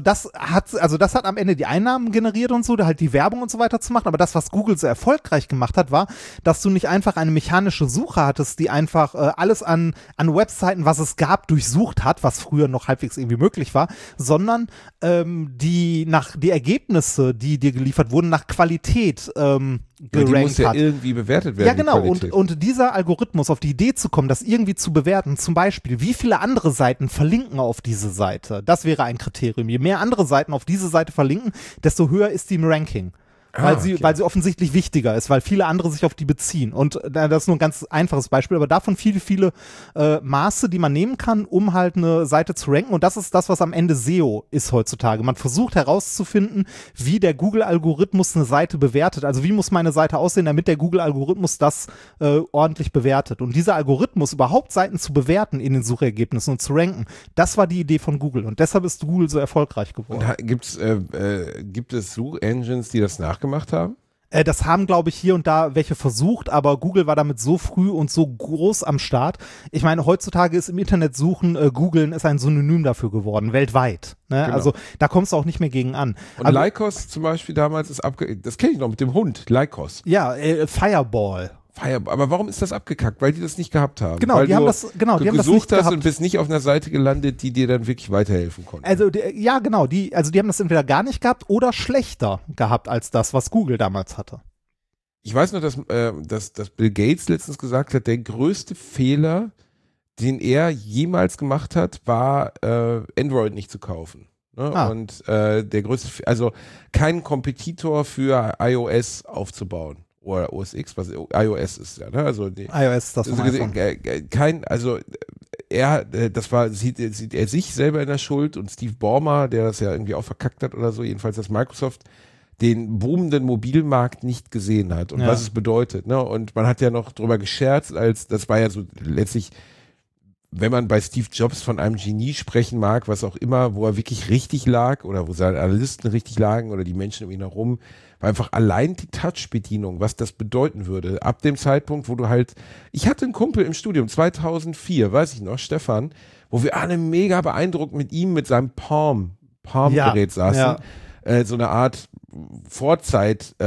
hat am Ende die Einnahmen generiert und so, da halt die Werbung und so weiter zu machen. Aber das, was Google so erfolgreich gemacht hat, war, dass du nicht einfach eine mechanische Suche hattest, die einfach alles an Webseiten, was es gab, durchsucht hat, was früher noch halbwegs irgendwie möglich war, sondern die Ergebnisse, die dir geliefert wurden, nach Qualität gerankt die muss ja hat. irgendwie bewertet werden. Ja, genau. Und dieser Algorithmus, auf die Idee zu kommen, das irgendwie zu bewerten, zum Beispiel, wie viele andere Seiten verlinken auf diese Seite, das wäre ein Kriterium. Je mehr andere Seiten auf diese Seite verlinken, desto höher ist die im Ranking. Weil sie offensichtlich wichtiger ist, weil viele andere sich auf die beziehen. Und das ist nur ein ganz einfaches Beispiel, aber davon viele Maße, die man nehmen kann, um halt eine Seite zu ranken. Und das ist das, was am Ende SEO ist heutzutage. Man versucht herauszufinden, wie der Google-Algorithmus eine Seite bewertet. Also wie muss meine Seite aussehen, damit der Google-Algorithmus das ordentlich bewertet. Und dieser Algorithmus, überhaupt Seiten zu bewerten in den Suchergebnissen und zu ranken, das war die Idee von Google. Und deshalb ist Google so erfolgreich geworden. Und gibt es Suchengines, die das nachgemacht haben? Das haben, glaube ich, hier und da welche versucht, aber Google war damit so früh und so groß am Start. Ich meine, heutzutage ist im Internet suchen, Googlen ist ein Synonym dafür geworden, weltweit. Ne? Genau. Also da kommst du auch nicht mehr gegen an. Und Lycos zum Beispiel damals ist das kenne ich noch mit dem Hund, Lycos. Ja, Fireball. Aber warum ist das abgekackt? Weil die das nicht gehabt haben. Genau, weil die haben das gesucht nicht hast gehabt. und bist nicht auf einer Seite gelandet, die dir dann wirklich weiterhelfen konnte. Also ja, genau, die haben das entweder gar nicht gehabt oder schlechter gehabt als das, was Google damals hatte. Ich weiß nur, dass Bill Gates letztens gesagt hat, der größte Fehler, den er jemals gemacht hat, war Android nicht zu kaufen. Ne? Und der größte, also keinen Kompetitor für iOS aufzubauen. Oder OS X, was iOS ist ja, ne? Also iOS ist das vom iPhone. Sieht er sich selber in der Schuld und Steve Ballmer, der das ja irgendwie auch verkackt hat oder so, jedenfalls, dass Microsoft den boomenden Mobilmarkt nicht gesehen hat und was es bedeutet, ne? Und man hat ja noch drüber gescherzt, das war ja so letztlich, wenn man bei Steve Jobs von einem Genie sprechen mag, was auch immer, wo er wirklich richtig lag oder wo seine Analysten richtig lagen oder die Menschen um ihn herum, war einfach allein die Touch-Bedienung, was das bedeuten würde. Ab dem Zeitpunkt, wo du ich hatte einen Kumpel im Studium, 2004, weiß ich noch, Stefan, wo wir alle mega beeindruckt mit ihm, mit seinem Palm-Gerät saßen. Ja. So eine Art Vorzeit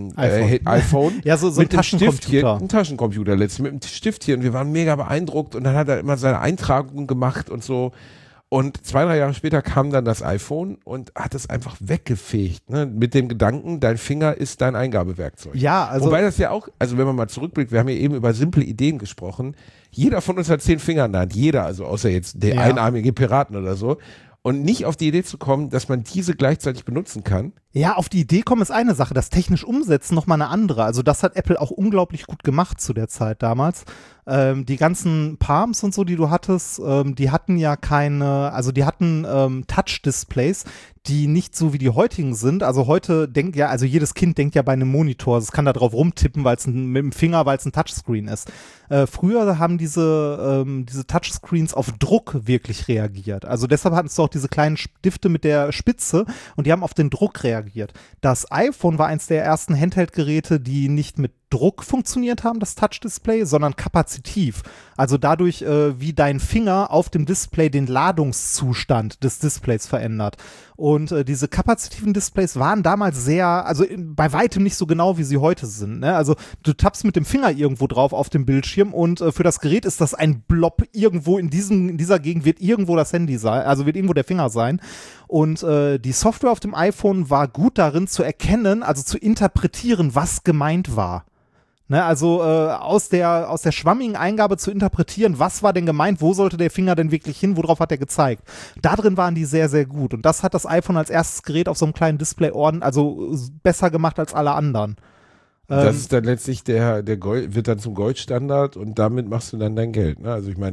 iPhone. Ja, so mit ein Taschencomputer. Ein Taschencomputer letztlich, mit einem Stiftchen. Und wir waren mega beeindruckt und dann hat er immer seine Eintragungen gemacht und so. Und 2-3 Jahre später kam dann das iPhone und hat es einfach weggefegt, ne? Mit dem Gedanken, dein Finger ist dein Eingabewerkzeug. Ja, also. Wobei das ja auch, also wenn man mal zurückblickt, wir haben ja eben über simple Ideen gesprochen. Jeder von uns hat 10 Finger in der Hand. Jeder, also außer jetzt der einarmige Piraten oder so. Und nicht auf die Idee zu kommen, dass man diese gleichzeitig benutzen kann. Ja, auf die Idee kommen ist eine Sache, das technisch umsetzen nochmal eine andere. Also das hat Apple auch unglaublich gut gemacht zu der Zeit damals. Die ganzen Palms und so, die du hattest, die hatten ja die hatten Touch-Displays, die nicht so wie die heutigen sind. Also heute also jedes Kind denkt ja bei einem Monitor, es kann da drauf rumtippen, mit dem Finger, weil es ein Touchscreen ist. Früher haben diese Touchscreens auf Druck wirklich reagiert. Also deshalb hattest du auch diese kleinen Stifte mit der Spitze und die haben auf den Druck reagiert. Das iPhone war eins der ersten Handheld-Geräte, die nicht mit Druck funktioniert haben, das Touch-Display, sondern kapazitiv. Also dadurch, wie dein Finger auf dem Display den Ladungszustand des Displays verändert. Und diese kapazitiven Displays waren damals bei weitem nicht so genau, wie sie heute sind. Ne? Also du tappst mit dem Finger irgendwo drauf auf dem Bildschirm und für das Gerät ist das ein Blob irgendwo in dieser Gegend wird irgendwo das Handy sein, also wird irgendwo der Finger sein. Und die Software auf dem iPhone war gut darin zu erkennen, also zu interpretieren, was gemeint war. Ne, also aus der schwammigen Eingabe zu interpretieren, was war denn gemeint, wo sollte der Finger denn wirklich hin, worauf hat er gezeigt. Da drin waren die sehr, sehr gut. Und das hat das iPhone als erstes Gerät auf so einem kleinen Display besser gemacht als alle anderen. Das ist dann letztlich der Gold, wird dann zum Goldstandard und damit machst du dann dein Geld. Ne? Also ich meine,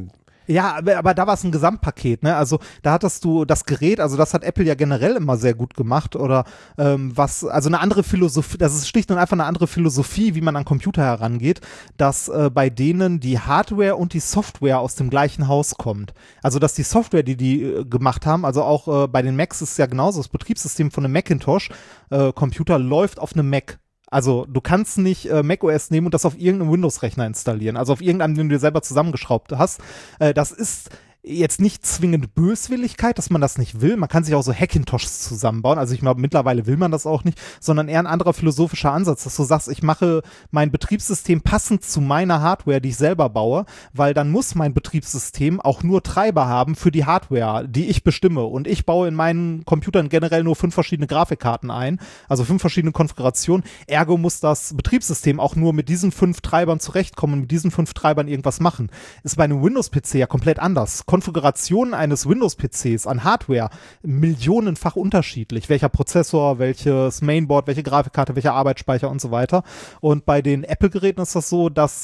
Ja, aber da war es ein Gesamtpaket, ne? Also da hattest du das Gerät, also das hat Apple ja generell immer sehr gut gemacht oder also eine andere Philosophie, das ist schlicht und einfach eine andere Philosophie, wie man an Computer herangeht, dass bei denen die Hardware und die Software aus dem gleichen Haus kommt. Also dass die Software, die gemacht haben, also auch bei den Macs ist es ja genauso, das Betriebssystem von einem Macintosh-Computer läuft auf einem Mac. Also du kannst nicht macOS nehmen und das auf irgendeinem Windows-Rechner installieren, also auf irgendeinem, den du dir selber zusammengeschraubt hast. Das ist jetzt nicht zwingend Böswilligkeit, dass man das nicht will. Man kann sich auch so Hackintoshs zusammenbauen. Also ich glaube, mittlerweile will man das auch nicht, sondern eher ein anderer philosophischer Ansatz, dass du sagst, ich mache mein Betriebssystem passend zu meiner Hardware, die ich selber baue, weil dann muss mein Betriebssystem auch nur Treiber haben für die Hardware, die ich bestimme. Und ich baue in meinen Computern generell nur 5 verschiedene Grafikkarten ein, also 5 verschiedene Konfigurationen. Ergo muss das Betriebssystem auch nur mit diesen 5 Treibern zurechtkommen und mit diesen 5 Treibern irgendwas machen. Ist bei einem Windows-PC ja komplett anders. Konfigurationen eines Windows-PCs an Hardware millionenfach unterschiedlich. Welcher Prozessor, welches Mainboard, welche Grafikkarte, welcher Arbeitsspeicher und so weiter. Und bei den Apple-Geräten ist das so, dass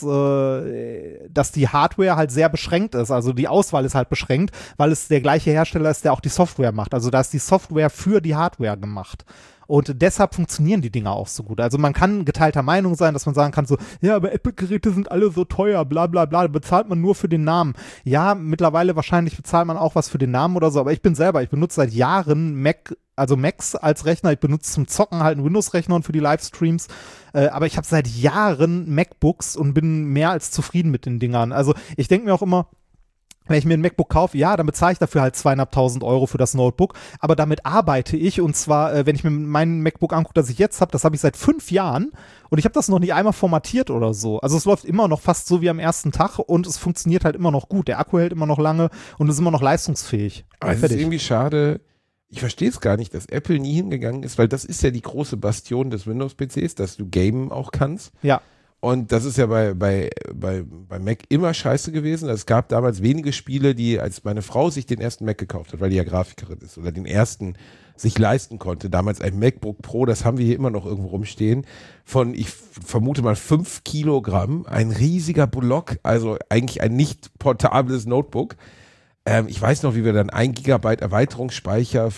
die Hardware halt sehr beschränkt ist. Also die Auswahl ist halt beschränkt, weil es der gleiche Hersteller ist, der auch die Software macht. Also da ist die Software für die Hardware gemacht. Und deshalb funktionieren die Dinger auch so gut. Also man kann geteilter Meinung sein, dass man sagen kann so, ja, aber Apple-Geräte sind alle so teuer, bla bla bla, da bezahlt man nur für den Namen. Ja, mittlerweile wahrscheinlich bezahlt man auch was für den Namen oder so, aber ich benutze seit Jahren Macs als Rechner. Ich benutze zum Zocken halt einen Windows-Rechner und für die Livestreams. Aber ich habe seit Jahren MacBooks und bin mehr als zufrieden mit den Dingern. Also ich denke mir auch immer, wenn ich mir ein MacBook kaufe, ja, dann bezahle ich dafür halt 2.500 € für das Notebook, aber damit arbeite ich und zwar, wenn ich mir mein MacBook angucke, das ich jetzt habe, das habe ich seit 5 Jahren und ich habe das noch nicht einmal formatiert oder so. Also es läuft immer noch fast so wie am ersten Tag und es funktioniert halt immer noch gut. Der Akku hält immer noch lange und ist immer noch leistungsfähig. Aber es ist irgendwie schade, ich verstehe es gar nicht, dass Apple nie hingegangen ist, weil das ist ja die große Bastion des Windows-PCs, dass du gamen auch kannst. Ja. Und das ist ja bei Mac immer scheiße gewesen. Es gab damals wenige Spiele, die, als meine Frau sich den ersten Mac gekauft hat, weil die ja Grafikerin ist oder den ersten sich leisten konnte, damals ein MacBook Pro, das haben wir hier immer noch irgendwo rumstehen, von, ich vermute mal 5 Kilogramm, ein riesiger Block, also eigentlich ein nicht portables Notebook. Ich weiß noch, wie wir dann 1 Gigabyte Erweiterungsspeicher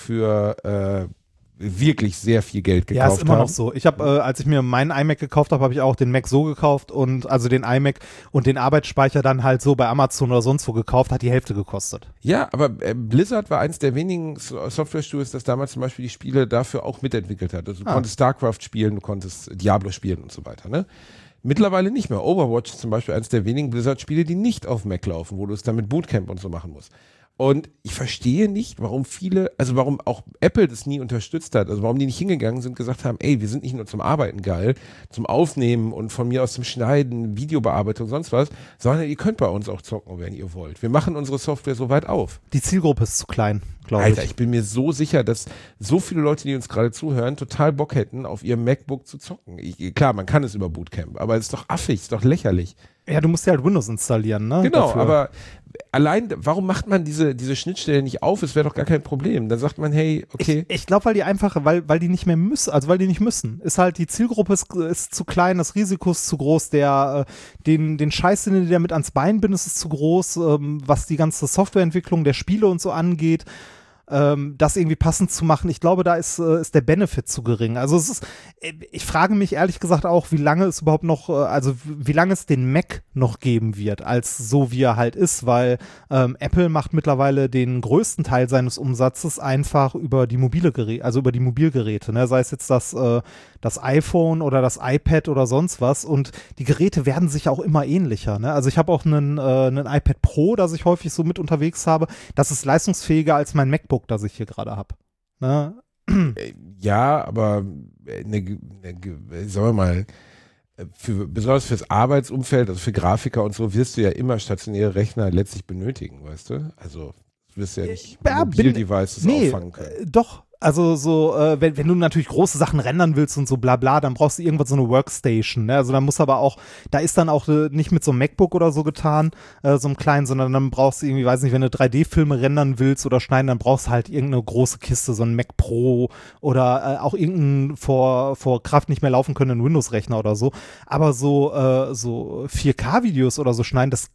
für wirklich sehr viel Geld gekauft haben. Ja, ist immer noch so. Ich habe, als ich mir meinen iMac gekauft habe, habe ich auch den Mac so gekauft und also den iMac und den Arbeitsspeicher dann halt so bei Amazon oder sonst wo gekauft, hat die Hälfte gekostet. Ja, aber Blizzard war eins der wenigen Software-Studios, das damals zum Beispiel die Spiele dafür auch mitentwickelt hat. Also du konntest StarCraft spielen, du konntest Diablo spielen und so weiter, ne? Mittlerweile nicht mehr. Overwatch ist zum Beispiel eines der wenigen Blizzard-Spiele, die nicht auf Mac laufen, wo du es dann mit Bootcamp und so machen musst. Und ich verstehe nicht, warum warum auch Apple das nie unterstützt hat, also warum die nicht hingegangen sind und gesagt haben, ey, wir sind nicht nur zum Arbeiten geil, zum Aufnehmen und von mir aus zum Schneiden, Videobearbeitung, sonst was, sondern ihr könnt bei uns auch zocken, wenn ihr wollt. Wir machen unsere Software so weit auf. Die Zielgruppe ist zu klein, glaube ich. Alter, ich bin mir so sicher, dass so viele Leute, die uns gerade zuhören, total Bock hätten, auf ihrem MacBook zu zocken. Klar, man kann es über Bootcamp, aber es ist doch affig, ist doch lächerlich. Ja, du musst ja halt Windows installieren, ne? Genau, dafür. Aber allein, warum macht man diese Schnittstelle nicht auf? Es wäre doch gar kein Problem. Dann sagt man, hey, okay. Ich glaube, weil die nicht mehr müssen, also weil die nicht müssen. Ist halt, die Zielgruppe ist zu klein, das Risiko ist zu groß, den Scheiß, den du dir mit ans Bein bindest, ist zu groß, was die ganze Softwareentwicklung der Spiele und so angeht. Das irgendwie passend zu machen. Ich glaube, da ist der Benefit zu gering. Also ich frage mich ehrlich gesagt auch, wie lange es überhaupt noch, wie lange es den Mac noch geben wird, als so wie er halt ist, weil Apple macht mittlerweile den größten Teil seines Umsatzes einfach über die über die Mobilgeräte, ne? Sei es jetzt das iPhone oder das iPad oder sonst was, und die Geräte werden sich auch immer ähnlicher, ne? Also ich habe auch einen iPad Pro, das ich häufig so mit unterwegs habe. Das ist leistungsfähiger als mein MacBook, das ich hier gerade habe. Ne? Ja, aber sagen wir mal, besonders fürs Arbeitsumfeld, also für Grafiker und so, wirst du ja immer stationäre Rechner letztlich benötigen, weißt du? Also du wirst ja nicht Mobil-Devices auffangen können. Doch. Also so, wenn du natürlich große Sachen rendern willst und so bla bla, dann brauchst du irgendwas, so eine Workstation, ne? Also da muss aber auch, da ist dann auch nicht mit so einem MacBook oder so getan, so einem kleinen, sondern dann brauchst du irgendwie, weiß nicht, wenn du 3D-Filme rendern willst oder schneiden, dann brauchst du halt irgendeine große Kiste, so ein Mac Pro oder auch irgendeinen vor Kraft nicht mehr laufen können Windows-Rechner oder so. Aber so 4K-Videos oder so schneiden, das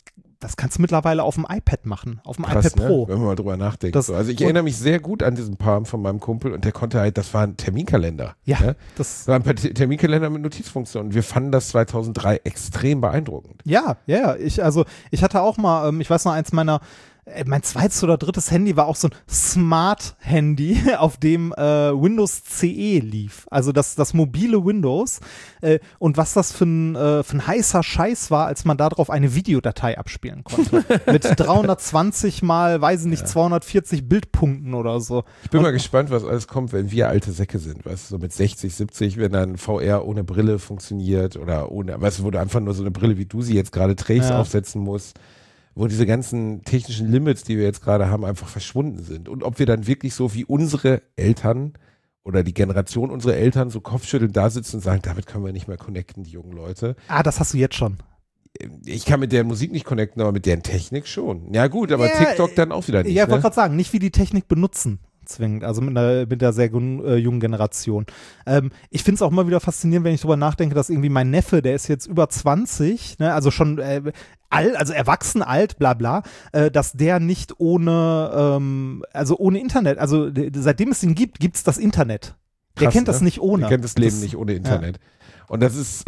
das kannst du mittlerweile auf dem iPad machen, auf dem Krass, iPad Pro. Ne? Wenn man mal drüber nachdenkt. So. Also ich erinnere mich sehr gut an diesen Palm von meinem Kumpel und der konnte halt, das war ein Terminkalender. Ja, ne? das war ein Terminkalender mit Notizfunktion. Und wir fanden das 2003 extrem beeindruckend. Ja. Ich hatte auch mal, ich weiß noch, mein zweites oder drittes Handy war auch so ein Smart-Handy, auf dem Windows CE lief. Also das mobile Windows. Und was das für ein heißer Scheiß war, als man darauf eine Videodatei abspielen konnte. Mit 320 mal, weiß ich nicht, 240 Bildpunkten oder so. Ich bin mal gespannt, was alles kommt, wenn wir alte Säcke sind. Weißt du, so mit 60, 70, wenn dann VR ohne Brille funktioniert oder ohne, weißt du, wo du einfach nur so eine Brille, wie du sie jetzt gerade trägst, aufsetzen musst. Wo diese ganzen technischen Limits, die wir jetzt gerade haben, einfach verschwunden sind. Und ob wir dann wirklich so wie unsere Eltern oder die Generation unserer Eltern so kopfschüttelnd da sitzen und sagen, damit können wir nicht mehr connecten, die jungen Leute. Das hast du jetzt schon. Ich kann mit deren Musik nicht connecten, aber mit deren Technik schon. Ja gut, aber TikTok dann auch wieder nicht. Ja, ich wollte gerade sagen, nicht wie die Technik benutzen. Zwingend, also mit der sehr jungen Generation. Ich finde es auch immer wieder faszinierend, wenn ich darüber nachdenke, dass irgendwie mein Neffe, der ist jetzt über 20, ne, also schon also erwachsen, alt, bla bla, dass der nicht ohne Internet, also seitdem es ihn gibt, gibt es das Internet. Der kennt das nicht ohne. Der kennt das Leben nicht ohne Internet. Ja. Und das ist,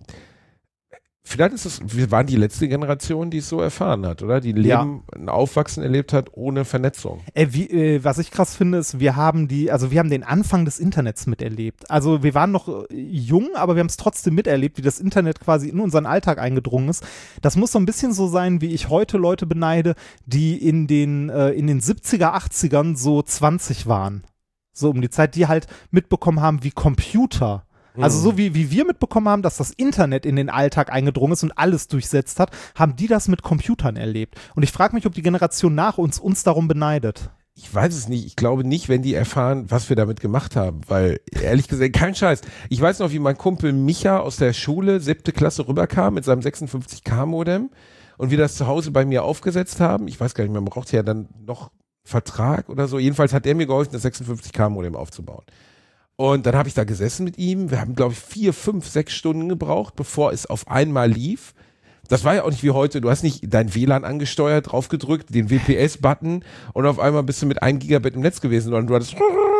vielleicht ist es, wir waren die letzte Generation, die es so erfahren hat, oder? Die ein Aufwachsen erlebt hat ohne Vernetzung. Was ich krass finde, ist, wir haben den Anfang des Internets miterlebt. Also wir waren noch jung, aber wir haben es trotzdem miterlebt, wie das Internet quasi in unseren Alltag eingedrungen ist. Das muss so ein bisschen so sein, wie ich heute Leute beneide, die in den 70er, 80ern so 20 waren. So um die Zeit, die halt mitbekommen haben, wie Computer. Also so wie wir mitbekommen haben, dass das Internet in den Alltag eingedrungen ist und alles durchsetzt hat, haben die das mit Computern erlebt. Und ich frage mich, ob die Generation nach uns darum beneidet. Ich weiß es nicht. Ich glaube nicht, wenn die erfahren, was wir damit gemacht haben. Weil, ehrlich gesagt, kein Scheiß. Ich weiß noch, wie mein Kumpel Micha aus der Schule, 7. Klasse, rüberkam mit seinem 56K-Modem und wir das zu Hause bei mir aufgesetzt haben. Ich weiß gar nicht mehr, man braucht ja dann noch Vertrag oder so. Jedenfalls hat er mir geholfen, das 56K-Modem aufzubauen. Und dann habe ich da gesessen mit ihm. Wir haben, glaube ich, 4, 5, 6 Stunden gebraucht, bevor es auf einmal lief. Das war ja auch nicht wie heute. Du hast nicht dein WLAN angesteuert, draufgedrückt, den WPS-Button und auf einmal bist du mit 1 Gigabit im Netz gewesen, sondern du hattest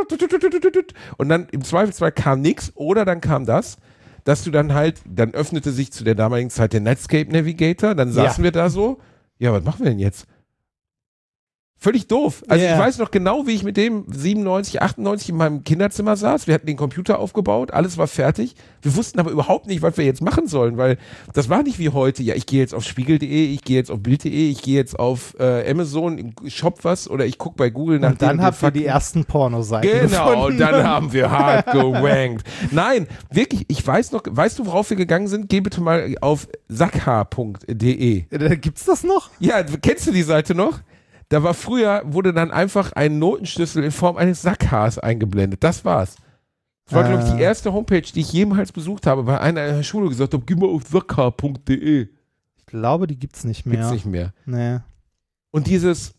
und dann im Zweifelsfall kam nichts oder dann kam das, dass du dann öffnete sich zu der damaligen Zeit der Netscape Navigator, dann saßen wir da so, ja, was machen wir denn jetzt? Völlig doof. Also ich weiß noch genau, wie ich mit dem 97, 98 in meinem Kinderzimmer saß. Wir hatten den Computer aufgebaut, alles war fertig. Wir wussten aber überhaupt nicht, was wir jetzt machen sollen, weil das war nicht wie heute. Ja, ich gehe jetzt auf spiegel.de, ich gehe jetzt auf bild.de, ich gehe jetzt auf Amazon, shop was oder ich gucke bei Google nach. Und dann habt ihr die ersten Pornoseiten Genau, und dann haben wir hart gewankt. Nein, wirklich, ich weiß noch, weißt du, worauf wir gegangen sind? Geh bitte mal auf sakha.de. Gibt's das noch? Ja, kennst du die Seite noch? Da wurde dann einfach ein Notenschlüssel in Form eines Sackhaars eingeblendet. Das war's. Das war, glaube ich, die erste Homepage, die ich jemals besucht habe, weil einer in der Schule gesagt hat, geh mal auf sakha.de. Ich glaube, die gibt's nicht mehr. Gibt's nicht mehr. Nee. Und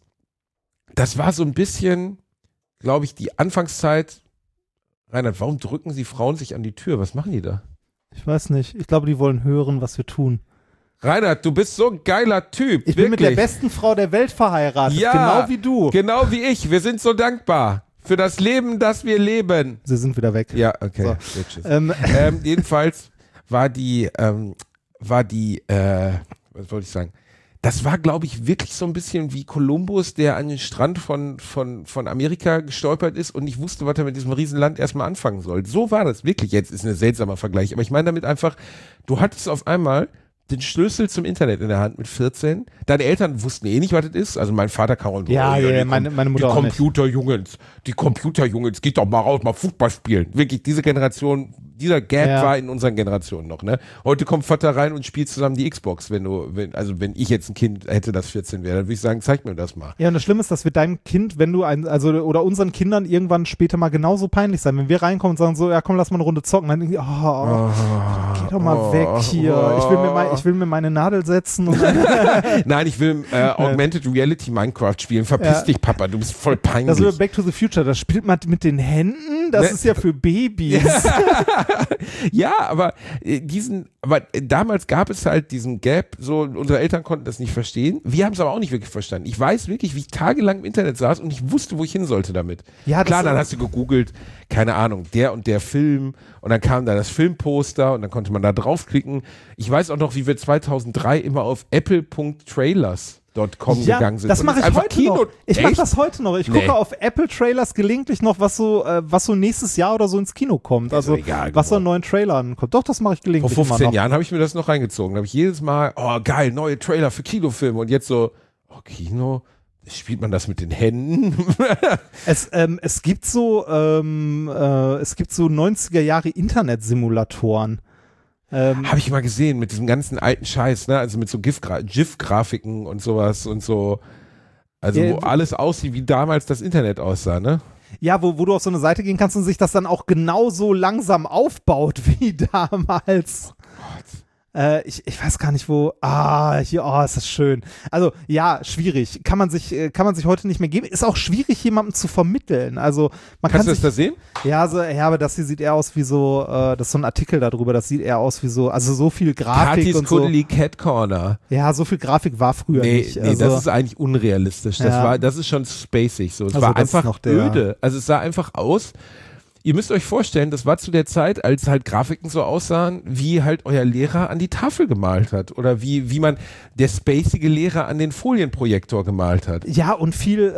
das war so ein bisschen, glaube ich, die Anfangszeit. Reinhard, warum drücken Sie Frauen sich an die Tür? Was machen die da? Ich weiß nicht. Ich glaube, die wollen hören, was wir tun. Reinhard, du bist so ein geiler Typ. Ich bin mit der besten Frau der Welt verheiratet, ja, genau wie du. Genau wie ich. Wir sind so dankbar für das Leben, das wir leben. Sie sind wieder weg. Ja, okay. So. Jedenfalls war die, was wollte ich sagen? Das war, glaube ich, wirklich so ein bisschen wie Kolumbus, der an den Strand von Amerika gestolpert ist und nicht wusste, was er mit diesem Riesenland erstmal anfangen soll. So war das wirklich. Jetzt ist ein seltsamer Vergleich, aber ich meine damit einfach, du hattest auf einmal den Schlüssel zum Internet in der Hand mit 14. Deine Eltern wussten eh nicht, was das ist. Also mein Vater kam und meine Mutter auch nicht. Die Computerjungens, geht doch mal raus, mal Fußball spielen. Wirklich, diese Generation, dieser Gap war in unseren Generationen noch. Ne? Heute kommt Vater rein und spielt zusammen die Xbox. Wenn ich jetzt ein Kind hätte, das 14 wäre, dann würde ich sagen, zeig mir das mal. Ja, und das Schlimme ist, dass wir deinem Kind, oder unseren Kindern irgendwann später mal genauso peinlich sein. Wenn wir reinkommen und sagen so, ja komm, lass mal eine Runde zocken, dann denken die, geh doch mal weg hier. Ich will mir meine Nadel setzen. Und Nein, ich will Augmented Reality Minecraft spielen. Verpiss dich, Papa, du bist voll peinlich. Das ist Back to the Future, das spielt man mit den Händen Mann, das ist ja für Babys. Ja, aber damals gab es halt diesen Gap, so unsere Eltern konnten das nicht verstehen. Wir haben es aber auch nicht wirklich verstanden. Ich weiß wirklich, wie ich tagelang im Internet saß und ich wusste, wo ich hin sollte damit. Ja, klar, dann hast du gegoogelt, keine Ahnung, der und der Film und dann kam da das Filmposter und dann konnte man da draufklicken. Ich weiß auch noch, wie wir 2003 immer auf apple.trailers.com gegangen sind. Das mache ich heute noch. Ich mache das heute noch. Ich gucke auf Apple Trailers gelegentlich noch, was so nächstes Jahr oder so ins Kino kommt. Also egal, was so an neuen Trailern kommt. Doch, das mache ich gelegentlich. Vor 15 Jahren habe ich mir das noch reingezogen. Da habe ich jedes Mal, oh geil, neue Trailer für Kinofilme und jetzt so, oh Kino, spielt man das mit den Händen? Es gibt so 90er Jahre Internetsimulatoren. Habe ich mal gesehen, mit diesem ganzen alten Scheiß, ne? Also mit so GIF-Grafiken und sowas und so. Also wo alles aussieht, wie damals das Internet aussah, ne? Ja, wo du auf so eine Seite gehen kannst und sich das dann auch genauso langsam aufbaut wie damals. Oh Gott. Ich weiß gar nicht, wo. Hier, ist das schön. Also, ja, schwierig. Kann man sich heute nicht mehr geben. Ist auch schwierig, jemandem zu vermitteln. Also, Kannst du das da sehen? Ja, aber das hier sieht eher aus wie so, das ist so ein Artikel darüber, das sieht eher aus wie so, also so viel Grafik Partys und so. Cuddly Cat Corner. Ja, so viel Grafik war früher nicht. Nee, Also, das ist eigentlich unrealistisch. Das ist schon spacig so. Es Also war das ist einfach noch der- öde. Also es sah einfach aus. Ihr müsst euch vorstellen, das war zu der Zeit, als halt Grafiken so aussahen, wie halt euer Lehrer an die Tafel gemalt hat oder wie man der spacige Lehrer an den Folienprojektor gemalt hat. Ja, und viel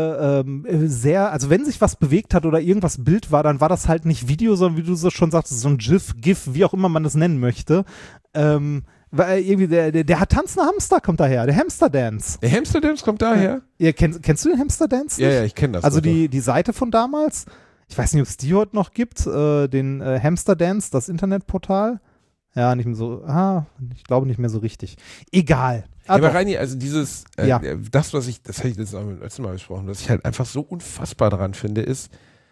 also wenn sich was bewegt hat oder irgendwas Bild war, dann war das halt nicht Video, sondern wie du so schon sagst, so ein GIF, wie auch immer man das nennen möchte. Weil irgendwie der hat tanzende Hamster kommt daher, der Hamster Dance. Der Hamster Dance kommt daher? Ja, kennst du den Hamster Dance? Ja, ich kenne das. Also doch. die Seite von damals, ich weiß nicht, ob es die heute noch gibt, den Hamster Dance, das Internetportal. Ja, nicht mehr so, ich glaube nicht mehr so richtig. Egal. Ja, aber Reini, also dieses, Ja. das habe ich letztes Mal besprochen, was ich halt einfach so unfassbar daran finde, ist,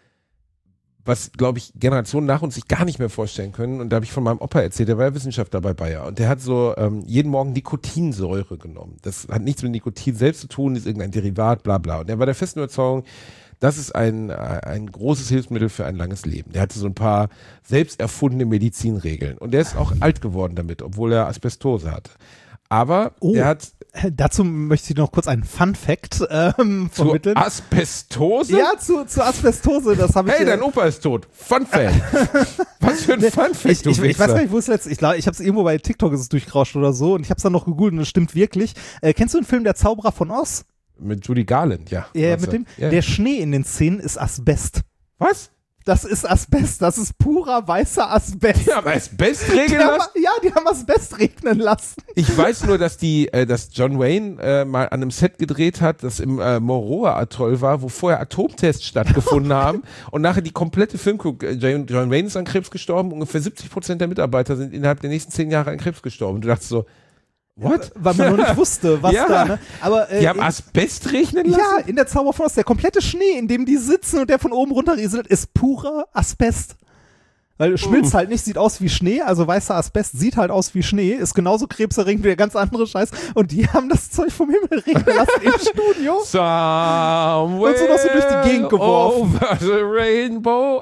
was, glaube ich, Generationen nach uns sich gar nicht mehr vorstellen können. Und da habe ich von meinem Opa erzählt, der war ja Wissenschaftler bei Bayer. Und der hat so jeden Morgen Nikotinsäure genommen. Das hat nichts mit Nikotin selbst zu tun, ist irgendein Derivat, bla bla. Und er war der festen Überzeugung, das ist ein großes Hilfsmittel für ein langes Leben. Der hatte so ein paar selbst erfundene Medizinregeln. Und der ist auch alt geworden damit, obwohl er Asbestose hatte. Aber der hat Dazu möchte ich noch kurz einen Fun-Fact vermitteln. zu Asbestose? Ja, zu Asbestose, das habe ich. Hey, dein Opa ist tot. Fun Fact. Was für ein Fun Fact, Ich weiß gar nicht, wo es letzte. Ich glaube, ich habe es irgendwo bei TikTok ist es durchgerauscht oder so und ich habe es dann noch gegoogelt und es stimmt wirklich. Kennst du den Film Der Zauberer von Oz? Mit Judy Garland, ja. Ja, mit dem. Ja. Der Schnee in den Szenen ist Asbest. Was? Das ist Asbest, das ist purer weißer Asbest. Die haben Asbest regeln lassen? Die haben Asbest regnen lassen. Ich weiß nur, dass dass John Wayne mal an einem Set gedreht hat, das im Moroa-Atoll war, wo vorher Atomtests stattgefunden haben und nachher die komplette Filmcrew, John Wayne ist an Krebs gestorben, ungefähr 70% der Mitarbeiter sind innerhalb der nächsten 10 Jahre an Krebs gestorben. Und du dachtest so, what? Weil man noch nicht wusste, was Ja. da, ne? Aber, Die haben Asbest regnen lassen? ja, in der Zauber von Oz, der komplette Schnee, in dem die sitzen und der von oben runter rieselt, ist purer Asbest. Weil schmilzt halt nicht, sieht aus wie Schnee, also weißer Asbest sieht halt aus wie Schnee, ist genauso krebserregend wie der ganz andere Scheiß. Und die haben das Zeug vom Himmel regnen lassen im Studio. Somewhere Und so noch so durch die Gegend geworfen. over the rainbow,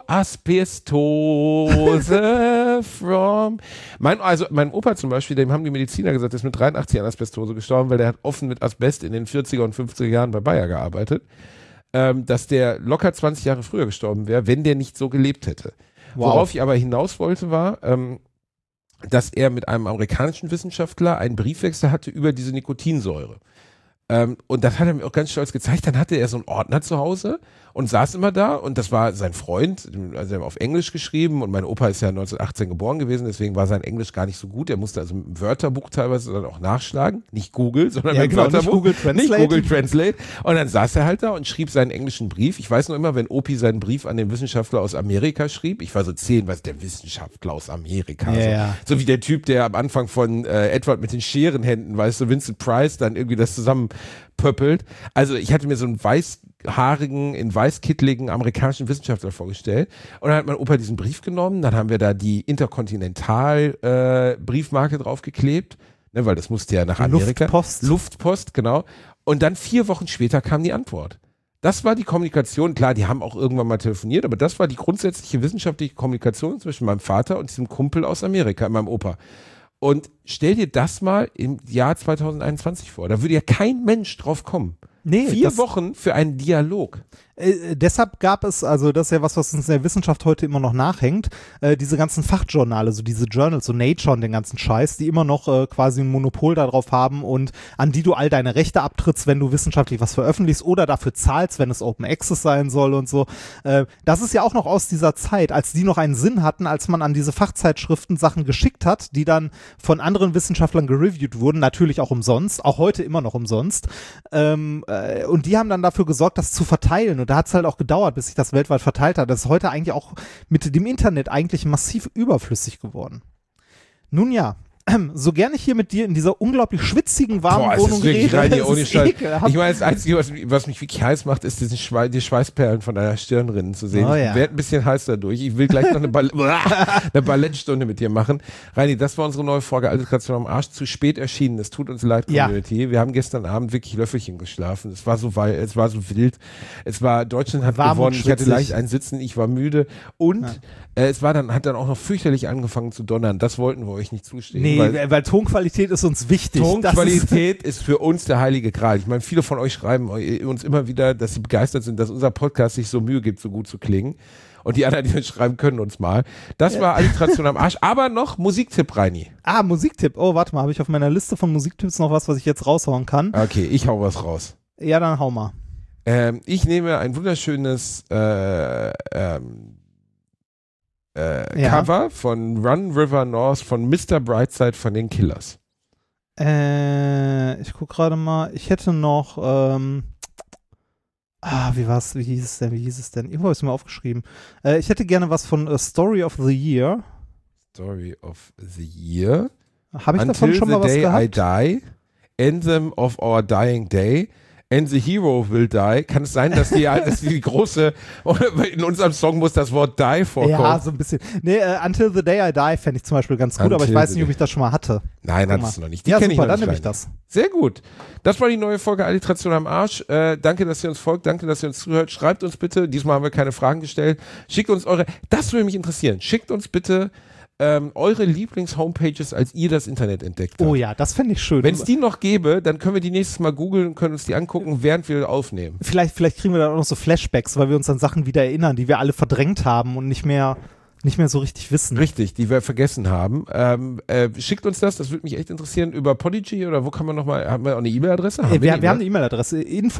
Asbestose from. Mein Opa zum Beispiel, dem haben die Mediziner gesagt, der ist mit 83 an Asbestose gestorben, weil der hat offen mit Asbest in den 40er und 50er Jahren bei Bayer gearbeitet, dass der locker 20 Jahre früher gestorben wäre, wenn der nicht so gelebt hätte. Wow. Worauf ich aber hinaus wollte, war, dass er mit einem amerikanischen Wissenschaftler einen Briefwechsel hatte über diese Nikotinsäure. Und das hat er mir auch ganz stolz gezeigt. Dann hatte er so einen Ordner zu Hause und saß immer da und das war sein Freund, also er hat auf Englisch geschrieben und mein Opa ist ja 1918 geboren gewesen, deswegen war sein Englisch gar nicht so gut. Er musste also mit dem Wörterbuch teilweise dann auch nachschlagen. Nicht Google, sondern Ja, mit dem genau, nicht Wörterbuch. Google Translate. Nicht Google Translate. Und dann saß er halt da und schrieb seinen englischen Brief. Ich weiß noch immer, wenn Opi seinen Brief an den Wissenschaftler aus Amerika schrieb. Ich war so 10, was der Wissenschaftler aus Amerika. Ja, so. ja. So wie der Typ, der am Anfang von Edward mit den Scherenhänden, weißt du, Vincent Price, dann irgendwie das zusammenpöppelt. Also ich hatte mir so einen weißhaarigen, in weißkittligen amerikanischen Wissenschaftler vorgestellt. Und dann hat mein Opa diesen Brief genommen, dann haben wir da die Interkontinental Briefmarke draufgeklebt, ne, weil das musste ja nach Amerika. Luftpost. Luftpost, genau. Und dann 4 Wochen später kam die Antwort. Das war die Kommunikation. Klar, die haben auch irgendwann mal telefoniert, aber das war die grundsätzliche wissenschaftliche Kommunikation zwischen meinem Vater und diesem Kumpel aus Amerika, meinem Opa. Und stell dir das mal im Jahr 2021 vor. Da würde ja kein Mensch drauf kommen. Nee, 4 Wochen für einen Dialog. Deshalb gab es, also das ist ja was uns in der Wissenschaft heute immer noch nachhängt, diese ganzen Fachjournale, so diese Journals, so Nature und den ganzen Scheiß, die immer noch quasi ein Monopol darauf haben und an die du all deine Rechte abtrittst, wenn du wissenschaftlich was veröffentlichst oder dafür zahlst, wenn es Open Access sein soll und so. Das ist ja auch noch aus dieser Zeit, als die noch einen Sinn hatten, als man an diese Fachzeitschriften Sachen geschickt hat, die dann von anderen Wissenschaftlern gereviewt wurden, natürlich auch umsonst, auch heute immer noch umsonst. Und die haben dann dafür gesorgt, das zu verteilen. Und da hat es halt auch gedauert, bis sich das weltweit verteilt hat. Das ist heute eigentlich auch mit dem Internet eigentlich massiv überflüssig geworden. Nun ja, so gerne ich hier mit dir in dieser unglaublich schwitzigen, warmen Wohnung rede. Ohne Scheiß. Ich meine, das Einzige, was mich wirklich heiß macht, ist die Schweißperlen von deiner Stirn rinnen zu sehen. Oh, ja. Ich werde ein bisschen heiß dadurch. Ich will gleich noch eine Ballettstunde mit dir machen. Reini, das war unsere neue Folge Alliteration am Arsch. Zu spät erschienen. Es tut uns leid, Community. Ja. Wir haben gestern Abend wirklich Löffelchen geschlafen. Es war so wild. Deutschland hat gewonnen. Ich hatte leicht ein Sitzen. Ich war müde. Und hat dann auch noch fürchterlich angefangen zu donnern. Das wollten wir euch nicht zustehen. Nee, weil Tonqualität ist uns wichtig. Tonqualität ist für uns der heilige Gral. Ich meine, viele von euch schreiben uns immer wieder, dass sie begeistert sind, dass unser Podcast sich so Mühe gibt, so gut zu klingen. Und die anderen, die uns schreiben, können uns mal. Das war Alliteration am Arsch. Aber noch Musiktipp, Reini. Musiktipp. Oh, warte mal, habe ich auf meiner Liste von Musiktipps noch was ich jetzt raushauen kann? Okay, ich hau was raus. Ja, dann hau mal. Ich nehme ein wunderschönes Cover von Run River North von Mr. Brightside von den Killers. Ich guck gerade mal. Ich hätte noch wie hieß es denn? Irgendwo habe ich es mir aufgeschrieben. Ich hätte gerne was von Story of the Year. Story of the Year. Habe ich davon schon mal was gehabt? Until the Day I Die. Anthem of Our Dying Day. And the Hero Will Die. Kann es sein, dass die große, in unserem Song muss das Wort Die vorkommen? Ja, so ein bisschen. Nee, Until the Day I Die fände ich zum Beispiel ganz gut, aber ich weiß nicht, ob ich das schon mal hatte. Nein, hattest du noch nicht. Die ja, kenne ich super, noch dann nicht. nehme ich das. Sehr gut. Das war die neue Folge Alliteration am Arsch. Danke, dass ihr uns folgt. Danke, dass ihr uns zuhört. Schreibt uns bitte. Diesmal haben wir keine Fragen gestellt. Schickt uns das würde mich interessieren. Schickt uns bitte eure Lieblings-Homepages, als ihr das Internet entdeckt habt. Oh ja, das fände ich schön. Wenn es die noch gäbe, dann können wir die nächstes Mal googeln und können uns die angucken, während wir aufnehmen. Vielleicht kriegen wir dann auch noch so Flashbacks, weil wir uns an Sachen wieder erinnern, die wir alle verdrängt haben und nicht mehr so richtig wissen. Richtig, die wir vergessen haben. Schickt uns das würde mich echt interessieren, über Podigy oder wo kann man nochmal, haben wir auch eine E-Mail-Adresse? Wir haben eine E-Mail-Adresse,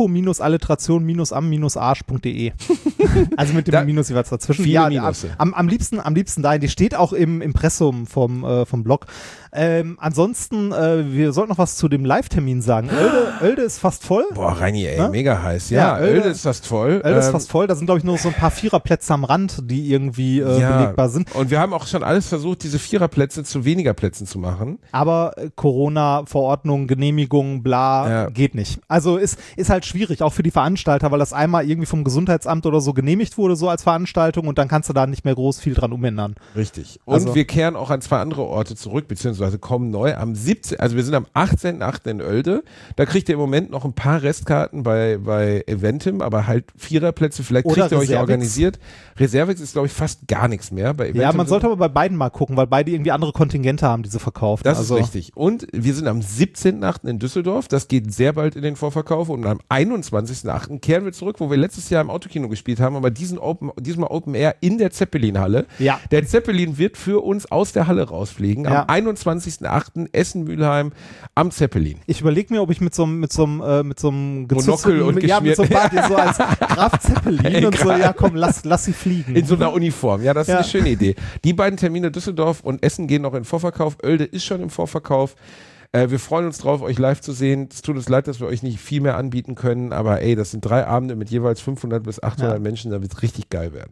info-alliteration-am-arsch.de. Also mit dem Minus jeweils dazwischen. Viele Minusse. Am liebsten dahin, die steht auch im Impressum vom Blog. Ansonsten, wir sollten noch was zu dem Live-Termin sagen. Oelde ist fast voll. Boah, Reini, ey, mega heiß. Ja, Oelde ist fast voll. Oelde ist fast voll. Da sind, glaube ich, nur so ein paar Viererplätze am Rand, die irgendwie belegbar sind. Und wir haben auch schon alles versucht, diese Viererplätze zu weniger Plätzen zu machen. Aber Corona-Verordnung, Genehmigung, bla, geht nicht. Also ist halt schwierig, auch für die Veranstalter, weil das einmal irgendwie vom Gesundheitsamt oder so genehmigt wurde, so als Veranstaltung, und dann kannst du da nicht mehr groß viel dran umändern. Richtig. Und wir kehren auch an 2 andere Orte zurück, beziehungsweise kommen neu am 17., also wir sind am 18.8. in Oelde. Da kriegt ihr im Moment noch ein paar Restkarten bei Eventim, aber halt Viererplätze, vielleicht kriegt ihr euch organisiert. Reservix ist, glaube ich, fast gar nichts mehr bei Eventim. Ja, man sollte aber bei beiden mal gucken, weil beide irgendwie andere Kontingente haben, die sie verkaufen. Das ist richtig. Und wir sind am 17.8. in Düsseldorf. Das geht sehr bald in den Vorverkauf. Und am 21.8. kehren wir zurück, wo wir letztes Jahr im Autokino gespielt haben, aber diesmal Open Air in der Zeppelin-Halle. Ja. Der Zeppelin wird für uns aus der Halle rausfliegen. Am 21.8. Essen-Mülheim am Zeppelin. Ich überlege mir, ob ich mit so einem Monokel und mit so einem Bart, so als Graf Zeppelin und so, ja komm, lass sie fliegen. In so einer Uniform. Ja, das ist eine schöne Idee. Die beiden Termine Düsseldorf und Essen gehen noch in Vorverkauf. Oelde ist schon im Vorverkauf. Wir freuen uns drauf, euch live zu sehen. Es tut uns leid, dass wir euch nicht viel mehr anbieten können, aber ey, das sind 3 Abende mit jeweils 500 bis 800 Menschen, da wird es richtig geil werden.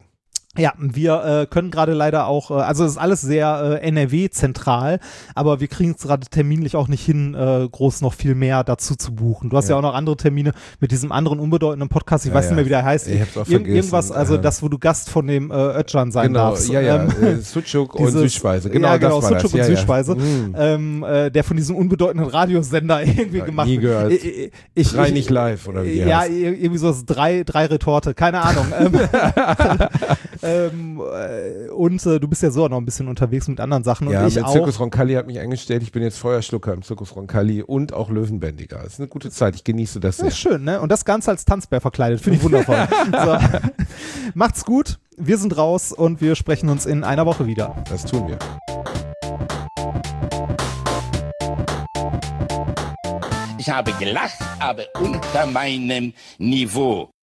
Ja, wir können gerade leider auch, also es ist alles sehr NRW-zentral, aber wir kriegen es gerade terminlich auch nicht hin, groß noch viel mehr dazu zu buchen. Du hast ja auch noch andere Termine mit diesem anderen unbedeutenden Podcast, ich weiß nicht mehr, wie der heißt. Ich hab's auch vergessen. Irgendwas, also das, wo du Gast von dem Özcan sein darfst. Sucuk und Süßspeise. Genau, das war Sucuk das. und Süßspeise, der von diesem unbedeutenden Radiosender irgendwie gemacht nie gehört. Drei nicht live, oder wie ja, irgendwie so drei Retorte, keine Ahnung. Und du bist ja so auch noch ein bisschen unterwegs mit anderen Sachen. Ja, und ich mit auch. Zirkus Roncalli hat mich eingestellt. Ich bin jetzt Feuerschlucker im Zirkus Roncalli und auch Löwenbändiger. Das ist eine gute Zeit. Ich genieße das sehr. Das ist schön, ne? Und das Ganze als Tanzbär verkleidet. Finde ich wundervoll. So. Macht's gut. Wir sind raus und wir sprechen uns in einer Woche wieder. Das tun wir. Ich habe gelacht, aber unter meinem Niveau.